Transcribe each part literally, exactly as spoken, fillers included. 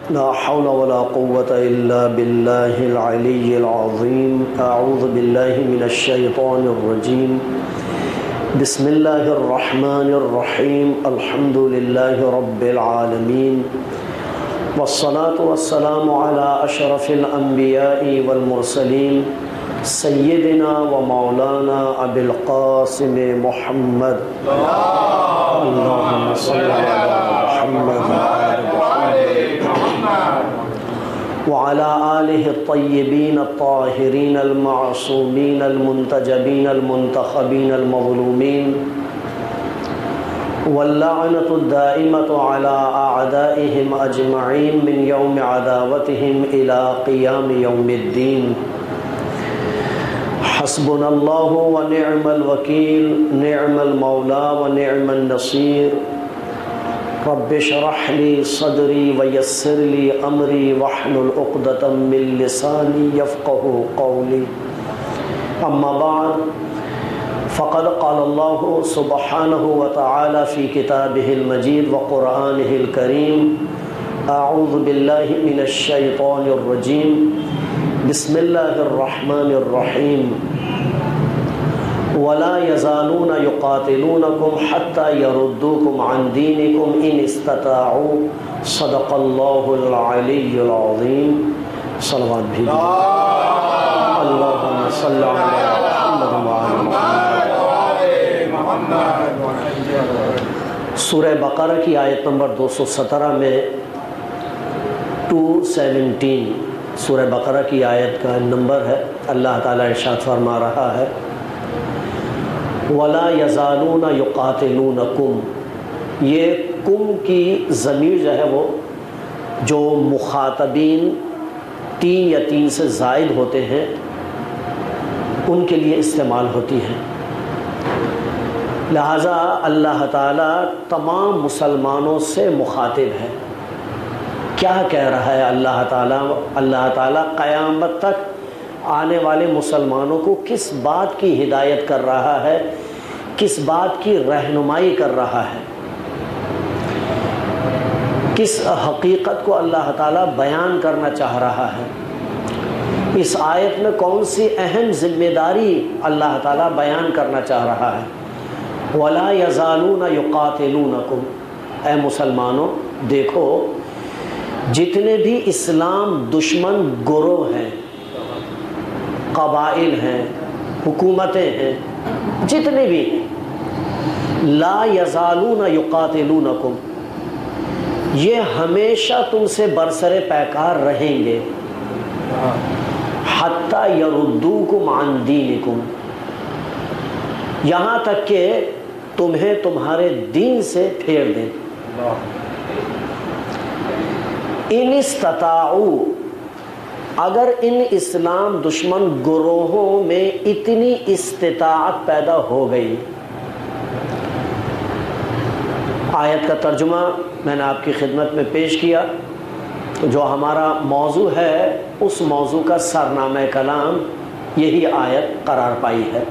لا حول ولا قوة إلا بالله العلي العظيم. أعوذ بالله من الشيطان الرجيم. بسم الله الرحمن الرحيم. الحمد لله رب العالمين، والصلاة والسلام على أشرف الأنبياء والمرسلين سيدنا ومولانا أبي القاسم محمد. اللهم صل على محمد وعلى آله الطيبين الطاهرين المعصومين المنتجبين المنتخبين المظلومين، واللعنة الدائمة على أعدائهم أجمعين من يوم عداوتهم إلى قيام يوم الدين. حسبنا الله ونعم الوكيل، نعم المولى ونعم النصير. رب اشرح لي صدري ويسر لي امري واحلل عقدة من لساني يفقهوا قولي. اما بعد، فقد قال الله سبحانه وتعالى في كتابه المجيد وقرآنه الكريم: اعوذ بالله من الشيطان الرجيم، بسم الله الرحمن الرحيم. ولا يزالون يقاتلونكم حتى يردوكم عن دينكم إن استطاعوا. صدق الله العلي العظيم. صلوات بھی اللهم صل على محمد وعلى محمد. سورہ بقرہ کی آیت نمبر دو سو سترہ میں دو سو سترہ سورہ بقرہ کی آیت کا نمبر ہے. اللہ تعالیٰ ارشاد فرما رہا ہے: وَلَا يَزَالُونَ يُقَاتِلُونَكُمْ. یہ کم کی ضمیر جو ہے وہ جو مخاطبین تین یا تین سے زائد ہوتے ہیں ان کے لیے استعمال ہوتی ہے. لہٰذا اللہ تعالیٰ تمام مسلمانوں سے مخاطب ہے. کیا کہہ رہا ہے اللہ تعالیٰ؟ اللہ تعالیٰ قیامت تک آنے والے مسلمانوں کو کس بات کی ہدایت کر رہا ہے، کس بات کی رہنمائی کر رہا ہے، کس حقیقت کو اللہ تعالیٰ بیان کرنا چاہ رہا ہے. اس آیت میں کون سی اہم ذمہ داری اللہ تعالیٰ بیان کرنا چاہ رہا ہے؟ وَلَا يَزَالُونَ يُقَاتِلُونَكُمْ. اے مسلمانوں، دیکھو جتنے بھی اسلام دشمن گروہ ہیں، قبائل ہیں، حکومتیں ہیں، جتنے بھی ہیں، لا یزالون یقاتلونکم، یہ ہمیشہ تم سے برسر پیکار رہیں گے. حتی یردوکم عن دینکم، یہاں تک کہ تمہیں تمہارے دین سے پھیر دیں. ان استطاعوا، اگر ان اسلام دشمن گروہوں میں اتنی استطاعت پیدا ہو گئی. آیت کا ترجمہ میں نے آپ کی خدمت میں پیش کیا. جو ہمارا موضوع ہے اس موضوع کا سرنامہ کلام یہی آیت قرار پائی ہے.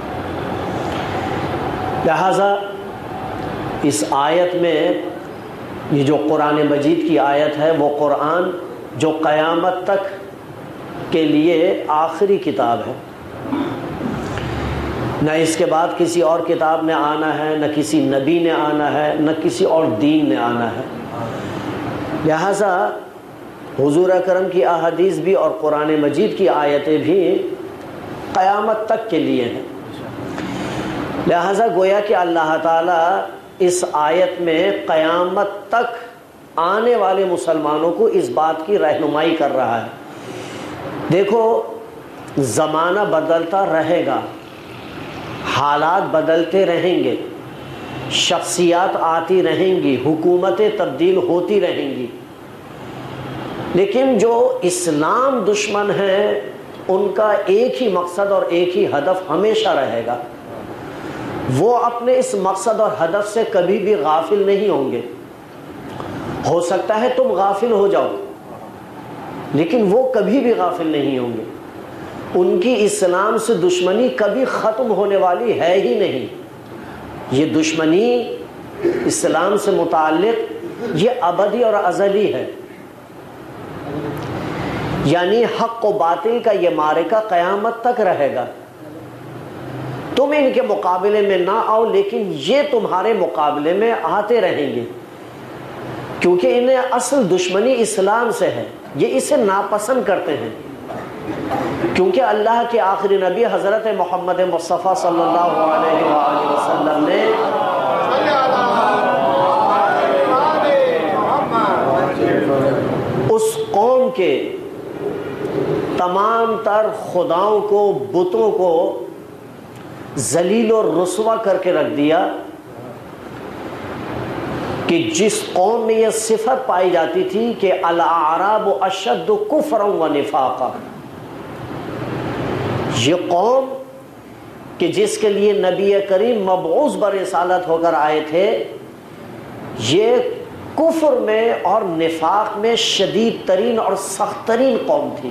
لہذا اس آیت میں یہ جو قرآن مجید کی آیت ہے وہ قرآن جو قیامت تک کے لیے آخری کتاب ہے، نہ اس کے بعد کسی اور کتاب نے آنا ہے، نہ کسی نبی نے آنا ہے، نہ کسی اور دین نے آنا ہے. لہذا حضور اکرم کی احادیث بھی اور قرآن مجید کی آیتیں بھی قیامت تک کے لیے ہیں. لہذا گویا کہ اللہ تعالیٰ اس آیت میں قیامت تک آنے والے مسلمانوں کو اس بات کی رہنمائی کر رہا ہے. دیکھو زمانہ بدلتا رہے گا، حالات بدلتے رہیں گے، شخصیات آتی رہیں گی، حکومتیں تبدیل ہوتی رہیں گی، لیکن جو اسلام دشمن ہیں ان کا ایک ہی مقصد اور ایک ہی ہدف ہمیشہ رہے گا. وہ اپنے اس مقصد اور ہدف سے کبھی بھی غافل نہیں ہوں گے. ہو سکتا ہے تم غافل ہو جاؤ، لیکن وہ کبھی بھی غافل نہیں ہوں گے. ان کی اسلام سے دشمنی کبھی ختم ہونے والی ہے ہی نہیں. یہ دشمنی اسلام سے متعلق یہ ابدی اور ازلی ہے. یعنی حق و باطل کا یہ معرکہ قیامت تک رہے گا. تم ان کے مقابلے میں نہ آؤ لیکن یہ تمہارے مقابلے میں آتے رہیں گے، کیونکہ انہیں اصل دشمنی اسلام سے ہے، یہ اسے ناپسند کرتے ہیں. کیونکہ اللہ کے آخری نبی حضرت محمد مصطفیٰ صلی اللہ علیہ وآلہ وسلم نے اس قوم کے تمام تر خداؤں کو، بتوں کو ذلیل اور رسوا کر کے رکھ دیا کہ جس قوم میں یہ صفت پائی جاتی تھی کہ الاعراب اشد کفرا و نفاقا، یہ قوم کہ جس کے لیے نبی کریم مبعوث برسالت ہو کر آئے تھے، یہ کفر میں اور نفاق میں شدید ترین اور سخت ترین قوم تھی.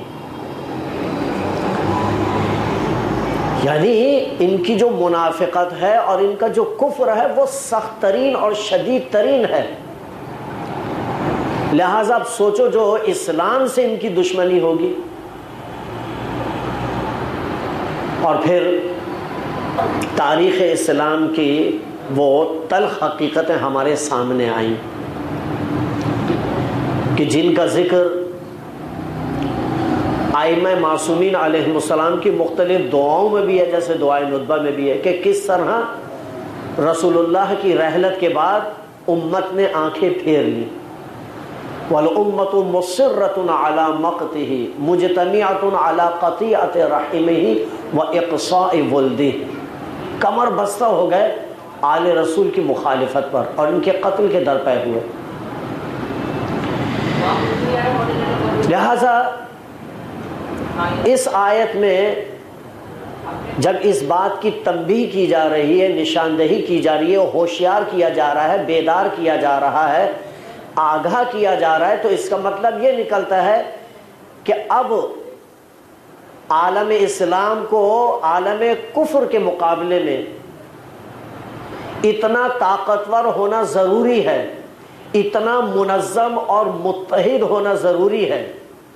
یعنی ان کی جو منافقت ہے اور ان کا جو کفر ہے وہ سخت ترین اور شدید ترین ہے. لہذا اب سوچو جو اسلام سے ان کی دشمنی ہوگی. اور پھر تاریخ اسلام کی وہ تلخ حقیقتیں ہمارے سامنے آئیں کہ جن کا ذکر ائمہ معصومین علیہ السلام کی مختلف دعاؤں میں بھی ہے، جیسے دعائے ندبہ میں بھی ہے کہ کس طرح رسول اللہ کی رحلت کے بعد امت نے آنکھیں پھیر لی. وَالْأُمَّةُ مُصِرَّةٌ عَلَى مَقْتِهِ مُجْتَمِعَةٌ عَلَى قَطِيعَةِ رَحِمِهِ وَإِقْصَاءِ وَلْدِهِ، کمر بستہ ہو گئے آل رسول کی مخالفت پر اور ان کے قتل کے در پہ ہوئے. لہذا اس آیت میں جب اس بات کی تنبیہ کی جا رہی ہے، نشاندہی کی جا رہی ہے، ہوشیار کیا جا رہا ہے، بیدار کیا جا رہا ہے، آگاہ کیا جا رہا ہے، تو اس کا مطلب یہ نکلتا ہے کہ اب عالم اسلام کو عالم کفر کے مقابلے میں اتنا طاقتور ہونا ضروری ہے، اتنا منظم اور متحد ہونا ضروری ہے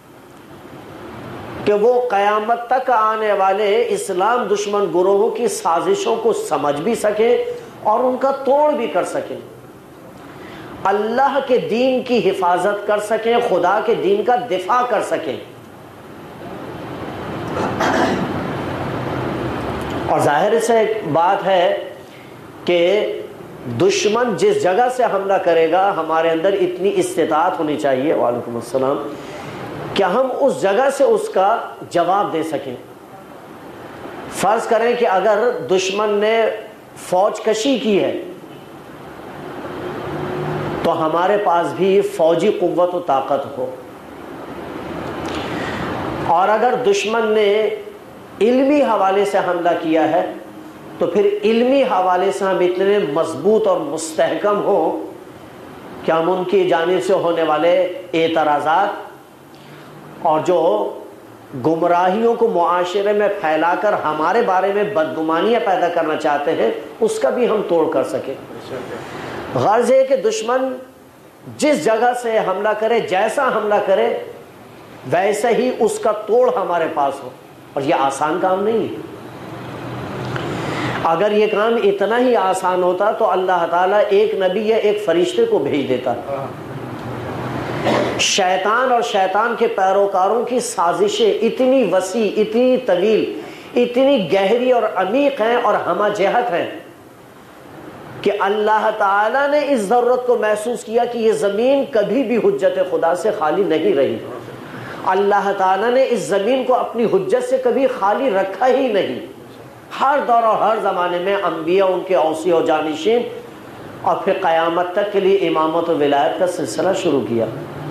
کہ وہ قیامت تک آنے والے اسلام دشمن گروہوں کی سازشوں کو سمجھ بھی سکے اور ان کا توڑ بھی کر سکیں، اللہ کے دین کی حفاظت کر سکیں، خدا کے دین کا دفاع کر سکیں. اور ظاہر سے ایک بات ہے کہ دشمن جس جگہ سے حملہ کرے گا ہمارے اندر اتنی استطاعت ہونی چاہیے، وعلیکم السلام، کہ ہم اس جگہ سے اس کا جواب دے سکیں. فرض کریں کہ اگر دشمن نے فوج کشی کی ہے تو ہمارے پاس بھی فوجی قوت و طاقت ہو، اور اگر دشمن نے علمی حوالے سے حملہ کیا ہے تو پھر علمی حوالے سے ہم اتنے مضبوط اور مستحکم ہوں کہ ہم ان کی جانب سے ہونے والے اعتراضات اور جو گمراہیوں کو معاشرے میں پھیلا کر ہمارے بارے میں بدگمانیاں پیدا کرنا چاہتے ہیں اس کا بھی ہم توڑ کر سکیں. غرض ہے کہ دشمن جس جگہ سے حملہ کرے، جیسا حملہ کرے، ویسے ہی اس کا توڑ ہمارے پاس ہو. اور یہ آسان کام نہیں ہے. اگر یہ کام اتنا ہی آسان ہوتا تو اللہ تعالیٰ ایک نبی یا ایک فرشتے کو بھیج دیتا. شیطان اور شیطان کے پیروکاروں کی سازشیں اتنی وسیع، اتنی طویل، اتنی گہری اور عمیق ہیں اور ہمہ جہت ہیں کہ اللہ تعالیٰ نے اس ضرورت کو محسوس کیا کہ یہ زمین کبھی بھی حجت خدا سے خالی نہیں رہی. اللہ تعالیٰ نے اس زمین کو اپنی حجت سے کبھی خالی رکھا ہی نہیں. ہر دور اور ہر زمانے میں انبیاء، ان کے اوصی و جانشین، اور پھر قیامت تک کے لیے امامت و ولایت کا سلسلہ شروع کیا.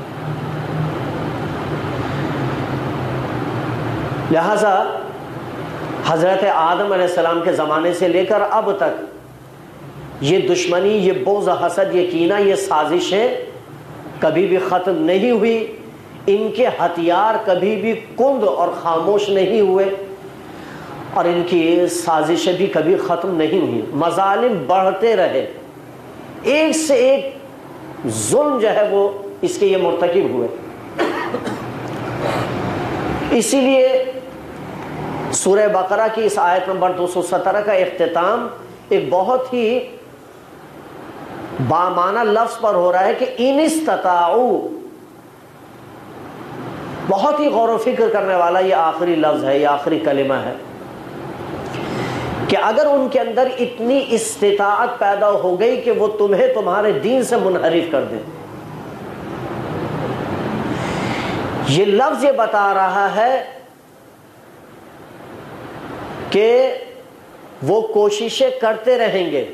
لہذا حضرت آدم علیہ السلام کے زمانے سے لے کر اب تک یہ دشمنی، یہ بغض، حسد، یہ کینہ، یہ سازشیں کبھی بھی ختم نہیں ہوئی. ان کے ہتھیار کبھی بھی کند اور خاموش نہیں ہوئے اور ان کی سازشیں بھی کبھی ختم نہیں ہوئی. مظالم بڑھتے رہے، ایک سے ایک ظلم جو ہے وہ اس کے یہ مرتکب ہوئے. اسی لیے سورہ بقرہ کی اس آیت نمبر دو سو سترہ کا اختتام ایک بہت ہی بامعنی لفظ پر ہو رہا ہے کہ ان استطاعوا، بہت ہی غور و فکر کرنے والا یہ آخری لفظ ہے، یہ آخری کلمہ ہے کہ اگر ان کے اندر اتنی استطاعت پیدا ہو گئی کہ وہ تمہیں تمہارے دین سے منحرف کر دیں. یہ لفظ یہ بتا رہا ہے کہ وہ کوششیں کرتے رہیں گے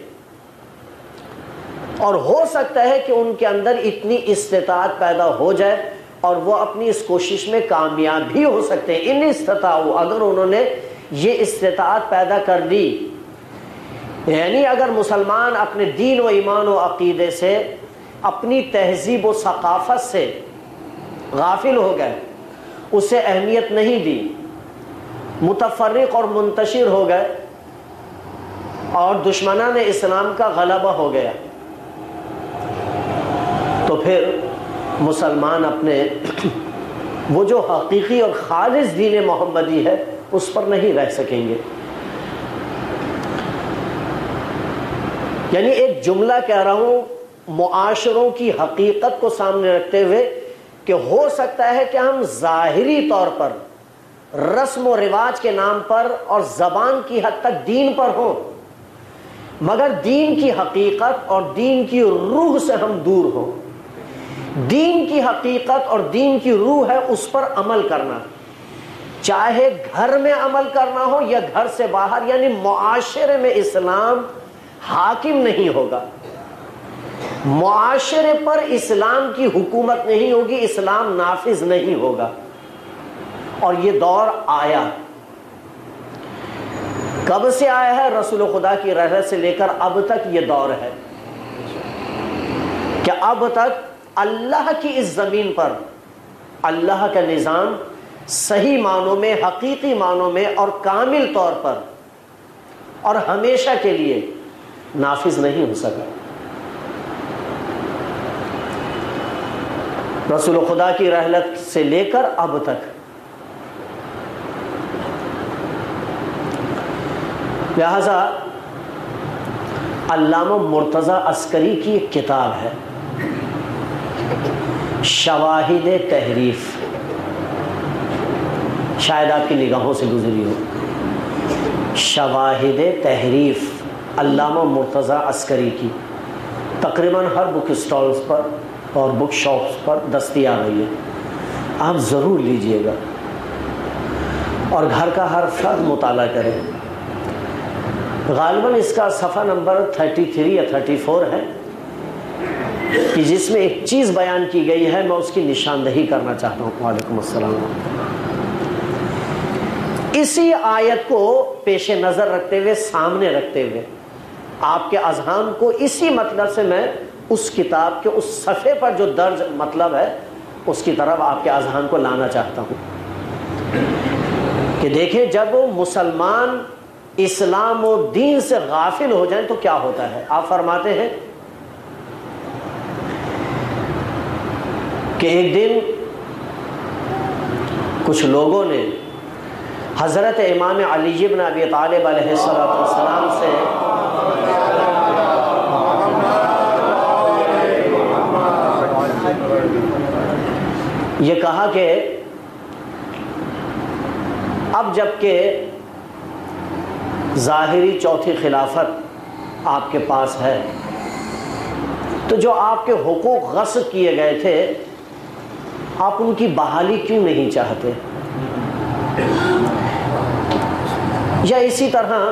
اور ہو سکتا ہے کہ ان کے اندر اتنی استطاعت پیدا ہو جائے اور وہ اپنی اس کوشش میں کامیاب بھی ہو سکتے ہیں. ان استطاعوا، اگر انہوں نے یہ استطاعت پیدا کر دی، یعنی اگر مسلمان اپنے دین و ایمان و عقیدے سے، اپنی تہذیب و ثقافت سے غافل ہو گئے، اسے اہمیت نہیں دی، متفرق اور منتشر ہو گئے اور دشمنان اسلام کا غلبہ ہو گیا، تو پھر مسلمان اپنے وہ جو حقیقی اور خالص دین محمدی ہے اس پر نہیں رہ سکیں گے. یعنی ایک جملہ کہہ رہا ہوں معاشروں کی حقیقت کو سامنے رکھتے ہوئے کہ ہو سکتا ہے کہ ہم ظاہری طور پر رسم و رواج کے نام پر اور زبان کی حد تک دین پر ہوں، مگر دین کی حقیقت اور دین کی روح سے ہم دور ہوں. دین کی حقیقت اور دین کی روح ہے اس پر عمل کرنا، چاہے گھر میں عمل کرنا ہو یا گھر سے باہر، یعنی معاشرے میں اسلام حاکم نہیں ہوگا، معاشرے پر اسلام کی حکومت نہیں ہوگی، اسلام نافذ نہیں ہوگا. اور یہ دور آیا. کب سے آیا ہے؟ رسول خدا کی رحمت سے لے کر اب تک یہ دور ہے کہ اب تک اللہ کی اس زمین پر اللہ کا نظام صحیح معنوں میں، حقیقی معنوں میں اور کامل طور پر اور ہمیشہ کے لیے نافذ نہیں ہو سکا. رسول خدا کی رحلت سے لے کر اب تک. لہذا علامہ مرتضی عسکری کی ایک کتاب ہے شواہد تحریف، شاید آپ کی نگاہوں سے گزری ہو. شواہد تحریف علامہ مرتضی عسکری کی تقریباً ہر بک اسٹالز پر اور بک شاپس پر دستیاب ہے. یہ آپ ضرور لیجئے گا اور گھر کا ہر فرد مطالعہ کرے. غالباً اس کا صفحہ نمبر تینتیس یا چینتیس ہے کہ جس میں ایک چیز بیان کی گئی ہے، میں اس کی نشاندہی کرنا چاہتا ہوں. وعلیکم السلام. اسی آیت کو پیش نظر رکھتے ہوئے، سامنے رکھتے ہوئے، آپ کے اذہان کو اسی مطلب سے میں اس کتاب کے اس صفحے پر جو درج مطلب ہے اس کی طرف آپ کے اذہان کو لانا چاہتا ہوں کہ دیکھیں جب مسلمان اسلام و دین سے غافل ہو جائیں تو کیا ہوتا ہے. آپ فرماتے ہیں کہ ایک دن کچھ لوگوں نے حضرت امام علی بن ابی طالب علیہ السلام سے یہ کہا کہ اب جب کہ ظاہری چوتھی خلافت آپ کے پاس ہے تو جو آپ کے حقوق غصب کیے گئے تھے آپ ان کی بحالی کیوں نہیں چاہتے؟ یا اسی طرح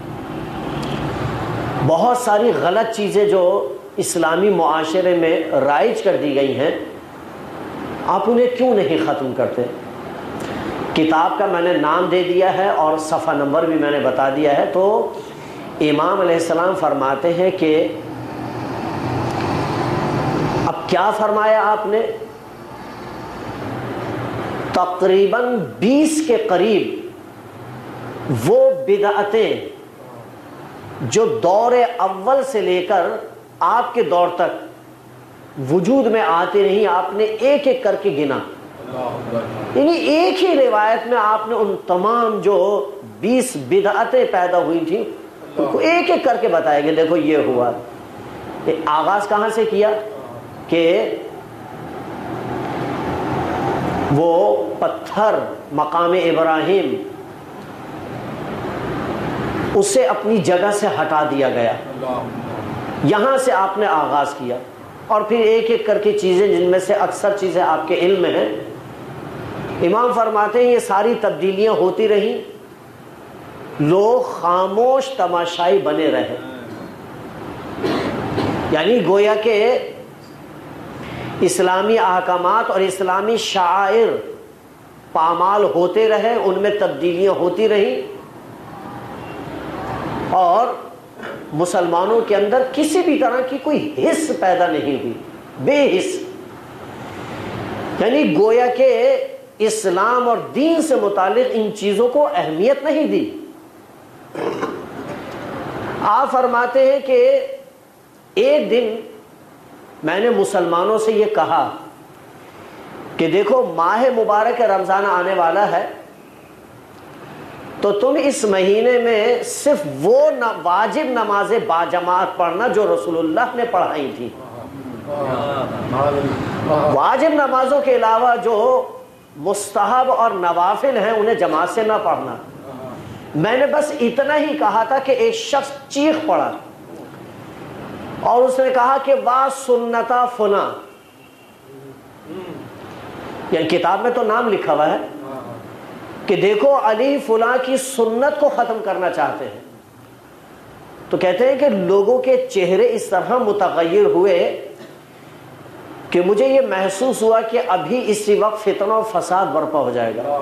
بہت ساری غلط چیزیں جو اسلامی معاشرے میں رائج کر دی گئی ہیں آپ انہیں کیوں نہیں ختم کرتے؟ کتاب کا میں نے نام دے دیا ہے اور صفحہ نمبر بھی میں نے بتا دیا ہے. تو امام علیہ السلام فرماتے ہیں کہ اب کیا فرمایا آپ نے؟ تقریباً بیس کے قریب وہ بدعتیں جو دور اول سے لے کر آپ کے دور تک وجود میں آتی رہی، آپ نے ایک ایک کر کے گنا. یعنی ایک ہی روایت میں آپ نے ان تمام جو بیس بدعتیں پیدا ہوئی تھیں ان کو ایک ایک کر کے بتایا کہ دیکھو یہ ہوا. آغاز کہاں سے کیا کہ وہ پتھر مقام ابراہیم اسے اپنی جگہ سے ہٹا دیا گیا, یہاں سے آپ نے آغاز کیا, اور پھر ایک ایک کر کے چیزیں جن میں سے اکثر چیزیں آپ کے علم میں ہیں. امام فرماتے ہیں یہ ساری تبدیلیاں ہوتی رہیں, لوگ خاموش تماشائی بنے رہے, یعنی گویا کہ اسلامی احکامات اور اسلامی شعائر پامال ہوتے رہے, ان میں تبدیلیاں ہوتی رہیں, اور مسلمانوں کے اندر کسی بھی طرح کی کوئی حس پیدا نہیں ہوئی, بے حس. یعنی گویا کہ اسلام اور دین سے متعلق ان چیزوں کو اہمیت نہیں دی. آپ فرماتے ہیں کہ ایک دن میں نے مسلمانوں سے یہ کہا کہ دیکھو ماہ مبارک رمضان آنے والا ہے, تو تم اس مہینے میں صرف وہ واجب نمازیں باجماعت پڑھنا جو رسول اللہ نے پڑھائی تھی. واجب نمازوں کے علاوہ جو مستحب اور نوافل ہیں انہیں جماعت سے نہ پڑھنا. میں نے بس اتنا ہی کہا تھا کہ ایک شخص چیخ پڑا اور اس نے کہا کہ وا سنتا فنا, یعنی کتاب میں تو نام لکھا ہوا ہے کہ دیکھو علی فلاں کی سنت کو ختم کرنا چاہتے ہیں. تو کہتے ہیں کہ لوگوں کے چہرے اس طرح متغیر ہوئے کہ مجھے یہ محسوس ہوا کہ ابھی اسی وقت فتنہ و فساد برپا ہو جائے گا.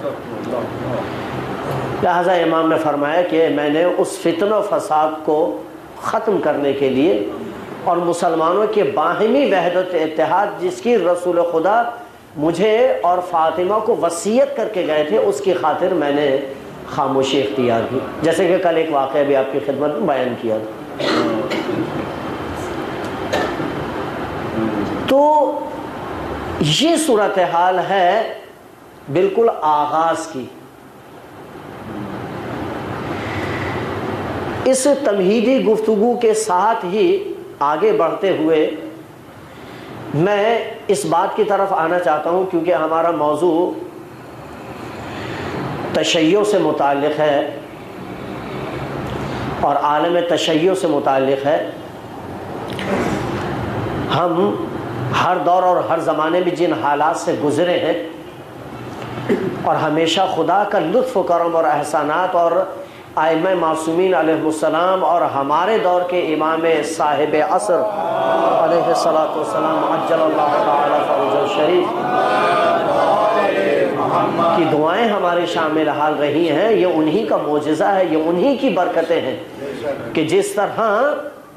لہذا امام نے فرمایا کہ میں نے اس فتنہ و فساد کو ختم کرنے کے لیے اور مسلمانوں کے باہمی وحدت اتحاد جس کی رسول خدا مجھے اور فاطمہ کو وصیت کر کے گئے تھے, اس کی خاطر میں نے خاموشی اختیار کی, جیسے کہ کل ایک واقعہ بھی آپ کی خدمت میں بیان کیا تھا. تو یہ صورتحال ہے بالکل آغاز کی. اس تمہیدی گفتگو کے ساتھ ہی آگے بڑھتے ہوئے میں اس بات کی طرف آنا چاہتا ہوں, کیونکہ ہمارا موضوع تشیع سے متعلق ہے اور عالم تشیع سے متعلق ہے. ہم ہر دور اور ہر زمانے میں جن حالات سے گزرے ہیں اور ہمیشہ خدا کا لطف و کرم اور احسانات اور ائمہ معصومین علیہ السلام اور ہمارے دور کے امام صاحب عصر علیہ الصلوۃ والسلام عجل اللہ تعالی فرجہ الشریف کی دعائیں ہمارے شامل حال رہی ہیں. یہ انہی کا معجزہ ہے, یہ انہی کی برکتیں ہیں کہ جس طرح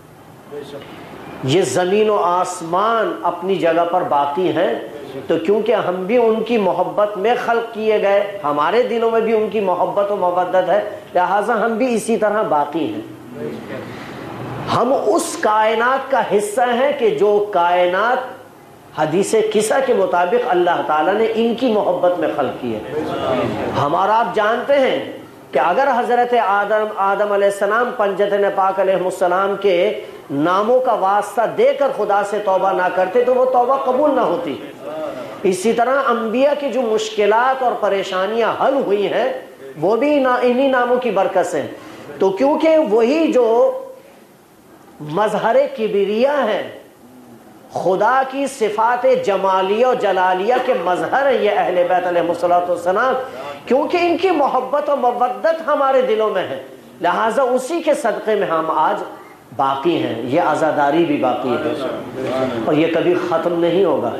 یہ زمین و آسمان اپنی جگہ پر باقی ہیں, تو کیونکہ ہم بھی ان کی محبت میں خلق کیے گئے, ہمارے دلوں میں بھی ان کی محبت و مودت ہے, لہٰذا ہم بھی اسی طرح باقی ہیں. ہم اس کائنات کا حصہ ہیں کہ جو کائنات حدیث قصہ کے مطابق اللہ تعالیٰ نے ان کی محبت میں خلق کی ہے. ہمارا آپ جانتے ہیں کہ اگر حضرت آدم آدم علیہ السلام پنجتن پاک علیہ السلام کے ناموں کا واسطہ دے کر خدا سے توبہ نہ کرتے تو وہ توبہ قبول نہ ہوتی. اسی طرح انبیاء کی جو مشکلات اور پریشانیاں حل ہوئی ہیں وہ بھی انہی ناموں کی برکت سے. تو کیونکہ وہی جو مظہر کبریہ ہیں, خدا کی صفات جمالیہ و جلالیہ کے مظہر ہیں یہ اہل بیت علیہ الصلوۃ والسلام, کیونکہ ان کی محبت و مودت ہمارے دلوں میں ہے, لہٰذا اسی کے صدقے میں ہم آج باقی ہیں. یہ عزاداری بھی باقی ہے اور یہ کبھی ختم نہیں ہوگا.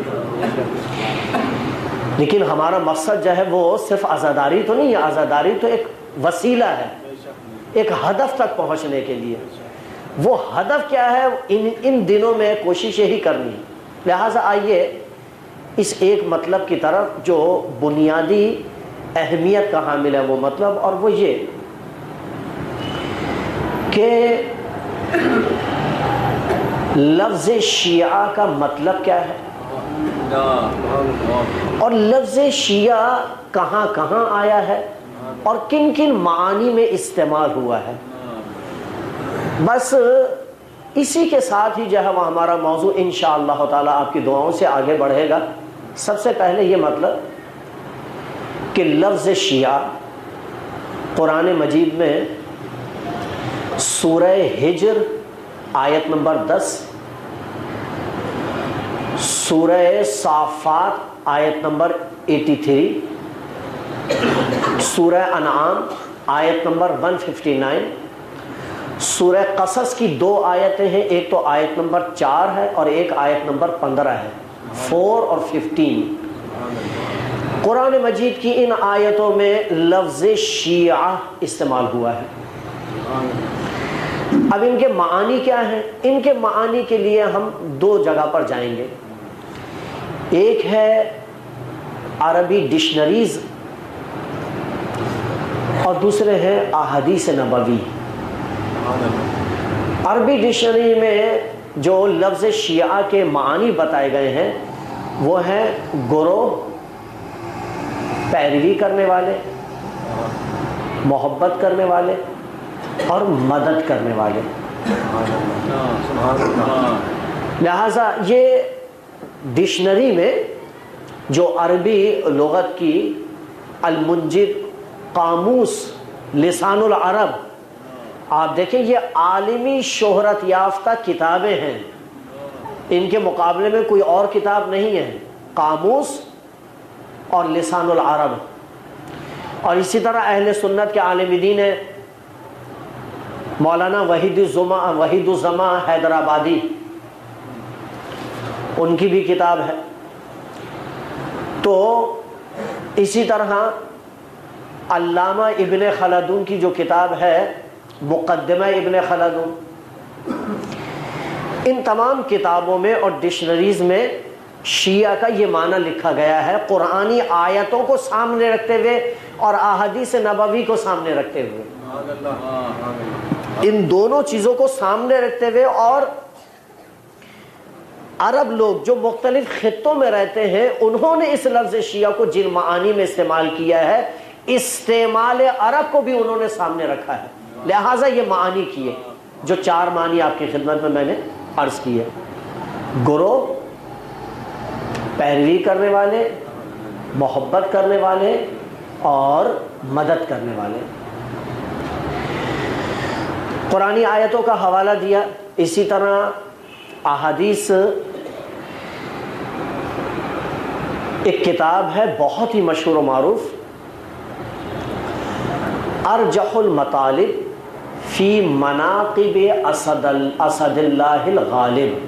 لیکن ہمارا مقصد جو ہے وہ صرف عزاداری تو نہیں ہے, عزاداری تو ایک وسیلہ ہے ایک ہدف تک پہنچنے کے لیے. وہ ہدف کیا ہے, ان ان دنوں میں کوشش یہی کرنی ہے. لہٰذا آئیے اس ایک مطلب کی طرف جو بنیادی اہمیت کا حامل ہے وہ مطلب, اور وہ یہ کہ لفظ شیعہ کا مطلب کیا ہے اور لفظ شیعہ کہاں کہاں آیا ہے اور کن کن معانی میں استعمال ہوا ہے، بس اسی کے ساتھ ہی جو ہے وہ ہمارا موضوع انشاءاللہ تعالی آپ کی دعاؤں سے آگے بڑھے گا۔ سب سے پہلے یہ مطلب کہ لفظ شیعہ قرآن مجید میں سورہ ہجر آیت نمبر دس، سورہ صافات آیت نمبر اٹھاسی، سورہ انعام آیت نمبر ایک سو اناسی، سورہ قصص کی دو آیتیں ہیں، ایک تو آیت نمبر چار ہے اور ایک آیت نمبر پندرہ ہے، فور اور ففٹین۔ قرآن مجید کی ان آیتوں میں لفظ شیعہ استعمال ہوا ہے۔ اب ان کے معانی کیا ہیں؟ ان کے معانی کے لیے ہم دو جگہ پر جائیں گے، ایک ہے عربی ڈکشنریز اور دوسرے ہیں احادیث نبوی۔ عربی ڈکشنری میں جو لفظ شیعہ کے معانی بتائے گئے ہیں وہ ہیں گروہ، پیروی کرنے والے، محبت کرنے والے اور مدد کرنے والے۔ لہذا یہ ڈکشنری میں جو عربی لغت کی المنجد قاموس لسان العرب، آپ دیکھیں یہ عالمی شہرت یافتہ کتابیں ہیں، ان کے مقابلے میں کوئی اور کتاب نہیں ہے، قاموس اور لسان العرب۔ اور اسی طرح اہل سنت کے عالم دین ہیں مولانا وحید الزما وحید الزما حیدرآبادی، ان کی بھی کتاب ہے۔ تو اسی طرح علامہ ابن خلدون کی جو کتاب ہے مقدمہ ابن خلدون، ان تمام کتابوں میں اور ڈکشنریز میں شیعہ کا یہ معنی لکھا گیا ہے، قرآنی آیتوں کو سامنے رکھتے ہوئے اور احادیث نبوی کو سامنے رکھتے ہوئے، ان دونوں چیزوں کو سامنے رکھتے ہوئے۔ اور عرب لوگ جو مختلف خطوں میں رہتے ہیں انہوں نے اس لفظ شیعہ کو جن معانی میں استعمال کیا ہے، استعمال عرب کو بھی انہوں نے سامنے رکھا ہے، لہٰذا یہ معانی کیے جو چار معنی آپ کی خدمت میں میں نے عرض کی ہے: گروہ، پیروی کرنے والے، محبت کرنے والے اور مدد کرنے والے۔ قرآنی آیتوں کا حوالہ دیا، اسی طرح احادیث۔ ایک کتاب ہے بہت ہی مشہور و معروف، ارجح المطالب فی مناقب اسد اسد اللہ الغالب،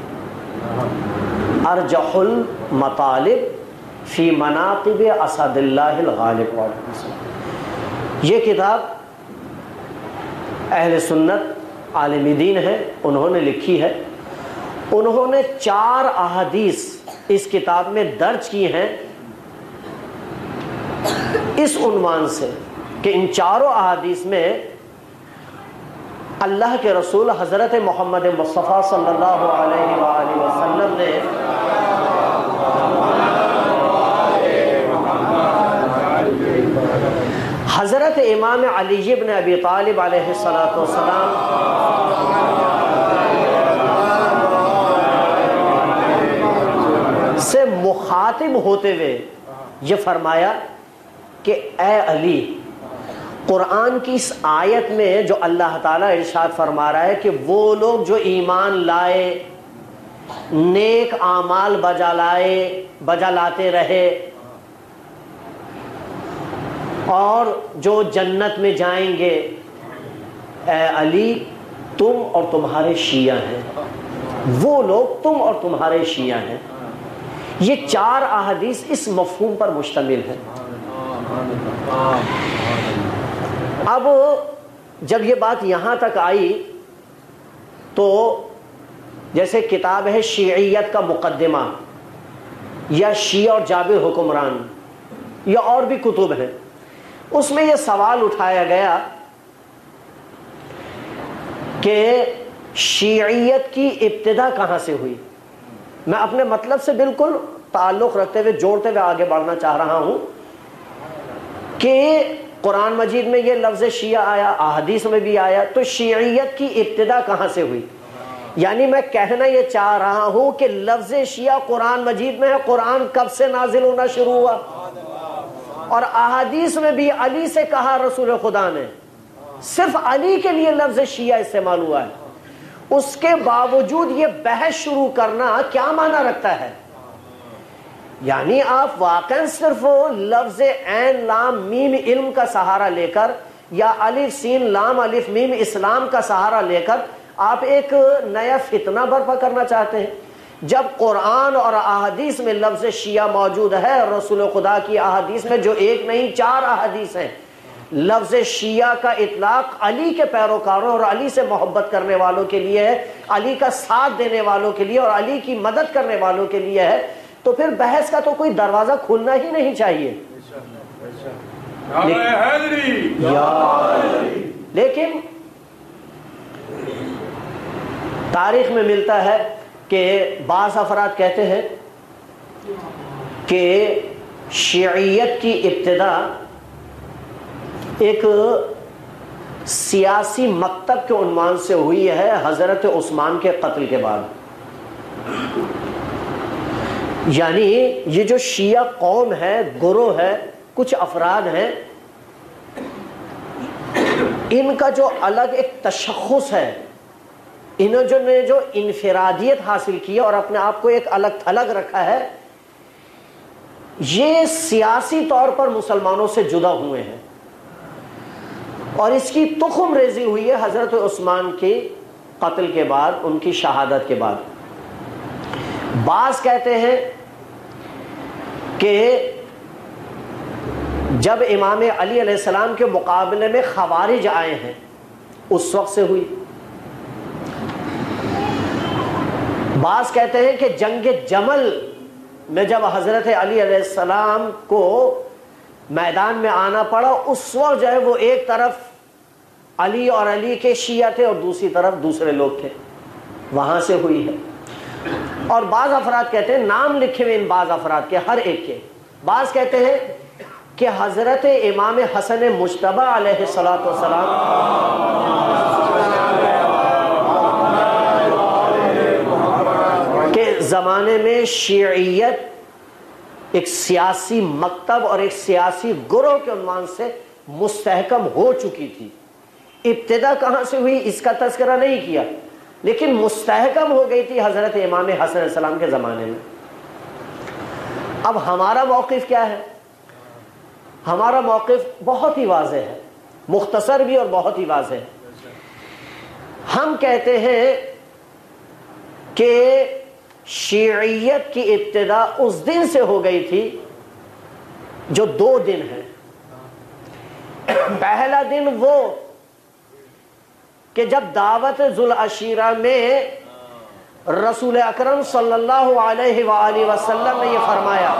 ارجح المطالب فی مناقب اسد اللہ الغالب۔ یہ کتاب اہل سنت عالم دین ہے، انہوں نے لکھی ہے۔ انہوں نے چار احادیث اس کتاب میں درج کی ہیں اس عنوان سے کہ ان چاروں احادیث میں اللہ کے رسول حضرت محمد مصطفیٰ صلی اللہ علیہ وآلہ وسلم نے حضرت امام علی بن ابی طالب علیہ الصلوۃ والسلام سے مخاطب ہوتے ہوئے یہ فرمایا کہ اے علی، قرآن کی اس آیت میں جو اللہ تعالیٰ ارشاد فرما رہا ہے کہ وہ لوگ جو ایمان لائے، نیک اعمال بجا لائے بجا لاتے رہے اور جو جنت میں جائیں گے، اے علی تم اور تمہارے شیعہ ہیں، وہ لوگ تم اور تمہارے شیعہ ہیں۔ یہ چار احادیث اس مفہوم پر مشتمل ہیں۔ اب جب یہ بات یہاں تک آئی تو جیسے کتاب ہے شیعیت کا مقدمہ یا شیعہ اور جابر حکمران یا اور بھی کتب ہیں، اس میں یہ سوال اٹھایا گیا کہ شیعیت کی ابتدا کہاں سے ہوئی۔ میں اپنے مطلب سے بالکل تعلق رکھتے ہوئے جوڑتے ہوئے آگے بڑھنا چاہ رہا ہوں کہ قرآن مجید میں یہ لفظ شیعہ آیا، احادیث میں بھی آیا، تو شیعیت کی ابتدا کہاں سے ہوئی؟ یعنی میں کہنا یہ چاہ رہا ہوں کہ لفظ شیعہ قرآن مجید میں ہے، قرآن کب سے نازل ہونا شروع ہوا؟ اور احادیث میں بھی علی سے کہا رسول خدا نے، صرف علی کے لیے لفظ شیعہ استعمال ہوا ہے، اس کے باوجود یہ بحث شروع کرنا کیا معنی رکھتا ہے؟ یعنی آپ واقعا صرف لفظ عین لام میم علم کا سہارا لے کر یا الف سین لام الف میم اسلام کا سہارا لے کر آپ ایک نیا فتنہ برپا کرنا چاہتے ہیں، جب قرآن اور احادیث میں لفظ شیعہ موجود ہے، رسول خدا کی احادیث میں جو ایک نہیں چار احادیث ہیں، لفظ شیعہ کا اطلاق علی کے پیروکاروں اور علی سے محبت کرنے والوں کے لیے ہے، علی کا ساتھ دینے والوں کے لیے اور علی کی مدد کرنے والوں کے لیے ہے، تو پھر بحث کا تو کوئی دروازہ کھلنا ہی نہیں چاہیے۔ لیکن تاریخ میں ملتا ہے کہ بعض افراد کہتے ہیں کہ شیعیت کی ابتدا ایک سیاسی مکتب کے عنوان سے ہوئی ہے حضرت عثمان کے قتل کے بعد۔ یعنی یہ جو شیعہ قوم ہے، گروہ ہے، کچھ افراد ہیں، ان کا جو الگ ایک تشخص ہے، انہوں جو نے جو انفرادیت حاصل کی اور اپنے آپ کو ایک الگ تھلگ رکھا ہے، یہ سیاسی طور پر مسلمانوں سے جدا ہوئے ہیں، اور اس کی تخم ریزی ہوئی ہے حضرت عثمان کے قتل کے بعد، ان کی شہادت کے بعد۔ بعض کہتے ہیں کہ جب امام علی علیہ السلام کے مقابلے میں خوارج آئے ہیں اس وقت سے ہوئی، بعض کہتے ہیں کہ جنگ جمل میں جب حضرت علی علیہ السلام کو میدان میں آنا پڑا، اس وقت جو ہے وہ ایک طرف علی اور علی کے شیعہ تھے اور دوسری طرف دوسرے لوگ تھے، وہاں سے ہوئی ہے۔ اور بعض افراد کہتے ہیں، نام لکھے ہوئے ان بعض افراد کے ہر ایک کے، بعض کہتے ہیں کہ حضرت امام حسن مجتبی علیہ الصلوۃ والسلام کے زمانے میں شیعیت ایک سیاسی مکتب اور ایک سیاسی گروہ کے عنوان سے مستحکم ہو چکی تھی۔ ابتدا کہاں سے ہوئی اس کا تذکرہ نہیں کیا، لیکن مستحکم ہو گئی تھی حضرت امام حسن علیہ السلام کے زمانے میں۔ اب ہمارا موقف کیا ہے؟ ہمارا موقف بہت ہی واضح ہے، مختصر بھی اور بہت ہی واضح ہے۔ ہم کہتے ہیں کہ شیعیت کی ابتدا اس دن سے ہو گئی تھی جو دو دن ہیں۔ پہلا دن وہ کہ جب دعوت ذوالعشیرہ میں رسول اکرم صلی اللہ علیہ وآلہ وسلم نے یہ فرمایا،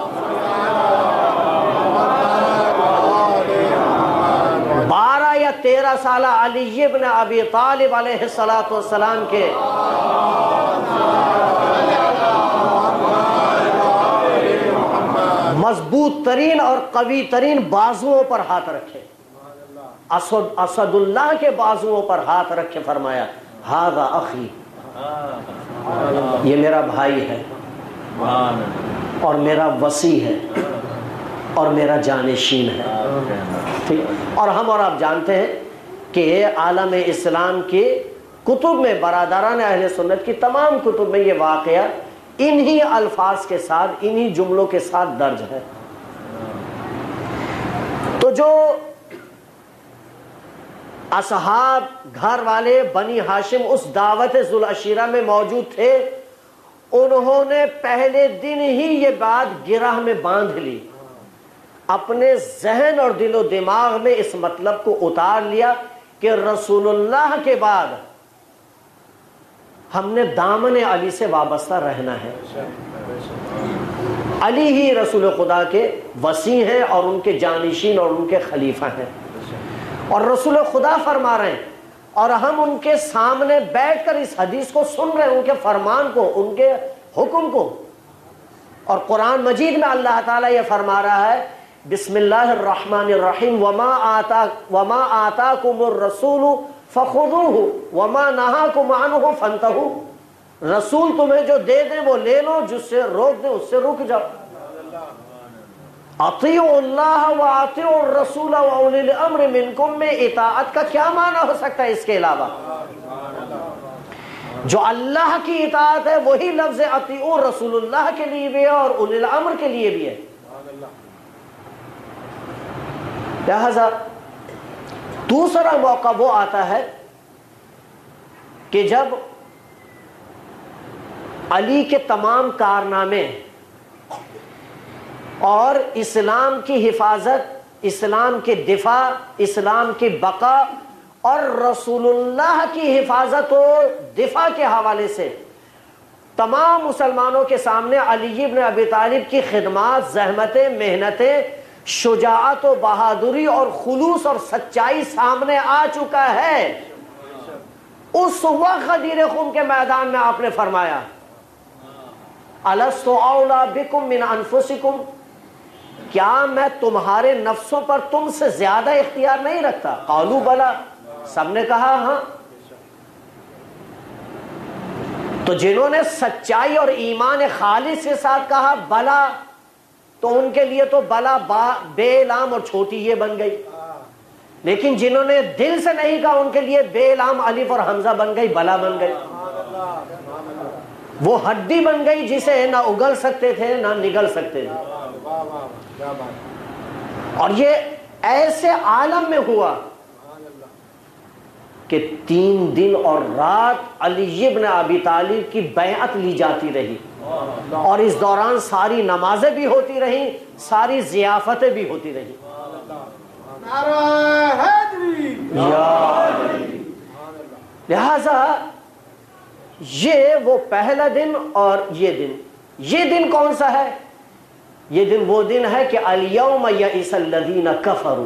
بارہ یا تیرہ سالہ علی ابن ابی طالب علیہ الصلوۃ والسلام کے مضبوط ترین اور قوی ترین بازوؤں پر ہاتھ رکھے، اسد اسد اللہ کے بازوؤں پر ہاتھ رکھے، فرمایا ھذا اخی، یہ میرا بھائی ہے اور میرا وصی ہے اور میرا جانشین ہے۔ اور ہم اور آپ جانتے ہیں کہ عالم اسلام کے کتب میں، برادران اہل سنت کی تمام کتب میں یہ واقعہ انہی الفاظ کے ساتھ، انہی جملوں کے ساتھ درج ہے۔ تو جو اصحاب گھر والے بنی ہاشم اس دعوت ذوالعشیرہ میں موجود تھے، انہوں نے پہلے دن ہی یہ بات گرہ میں باندھ لی، اپنے ذہن اور دل و دماغ میں اس مطلب کو اتار لیا کہ رسول اللہ کے بعد ہم نے دامن علی سے وابستہ رہنا ہے، علی ہی رسول خدا کے وصی ہیں اور ان کے جانشین اور ان کے خلیفہ ہیں، اور رسول خدا فرما رہے ہیں اور ہم ان کے سامنے بیٹھ کر اس حدیث کو سن رہے ہیں، ان کے فرمان کو، ان کے حکم کو، اور قرآن مجید میں اللہ تعالیٰ یہ فرما رہا ہے بسم اللہ الرحمن الرحیم وما آتا وما آتاکم الرسول فخذوہ وما نہاکم عنہ فانتہوا، رسول تمہیں جو دے دیں وہ لے لو، جس سے روک دیں اس سے رک جاؤ۔ اطیعوا اللہ واطیعوا الرسول واولی الامر منکم میں اطاعت کا کیا معنی ہو سکتا ہے اس کے علاوہ؟ جو اللہ کی اطاعت ہے وہی لفظ اطیعوا رسول اللہ کے لیے بھی ہے اور اولی الامر کے لیے بھی ہے۔ لہذا دوسرا موقع وہ آتا ہے کہ جب علی کے تمام کارنامے اور اسلام کی حفاظت، اسلام کے دفاع، اسلام کی بقا اور رسول اللہ کی حفاظت و دفاع کے حوالے سے تمام مسلمانوں کے سامنے علی بن ابی طالب کی خدمات، زحمتیں، محنتیں، شجاعت و بہادری اور خلوص اور سچائی سامنے آ چکا ہے۔ اس وقت غدیر خم کے میدان میں آپ نے فرمایا الست اولی بکم من انفسکم، کیا میں تمہارے نفسوں پر تم سے زیادہ اختیار نہیں رکھتا؟ قالوا بلا، سب نے کہا ہاں۔ تو جنہوں نے سچائی اور ایمان خالص کے ساتھ کہا بلا، تو ان کے لیے تو بلا بے لام اور چھوٹی یہ بن گئی، لیکن جنہوں نے دل سے نہیں کہا ان کے لیے بے لام الف اور حمزہ بن گئی، بلا بن گئی۔ وہ ہڈی بن گئی جسے نہ اگل سکتے تھے نہ نگل سکتے تھے، اور یہ ایسے عالم میں ہوا کہ تین دن اور رات علی بن ابی طالب کی بیعت لی جاتی رہی، اور اس دوران ساری نمازیں بھی ہوتی رہیں، ساری ضیافتیں بھی ہوتی رہی۔ لہذا یہ وہ پہلا دن اور یہ دن، یہ دن کون سا ہے؟ یہ دن وہ دن ہے کہ الیوم یئس الذین کفروا،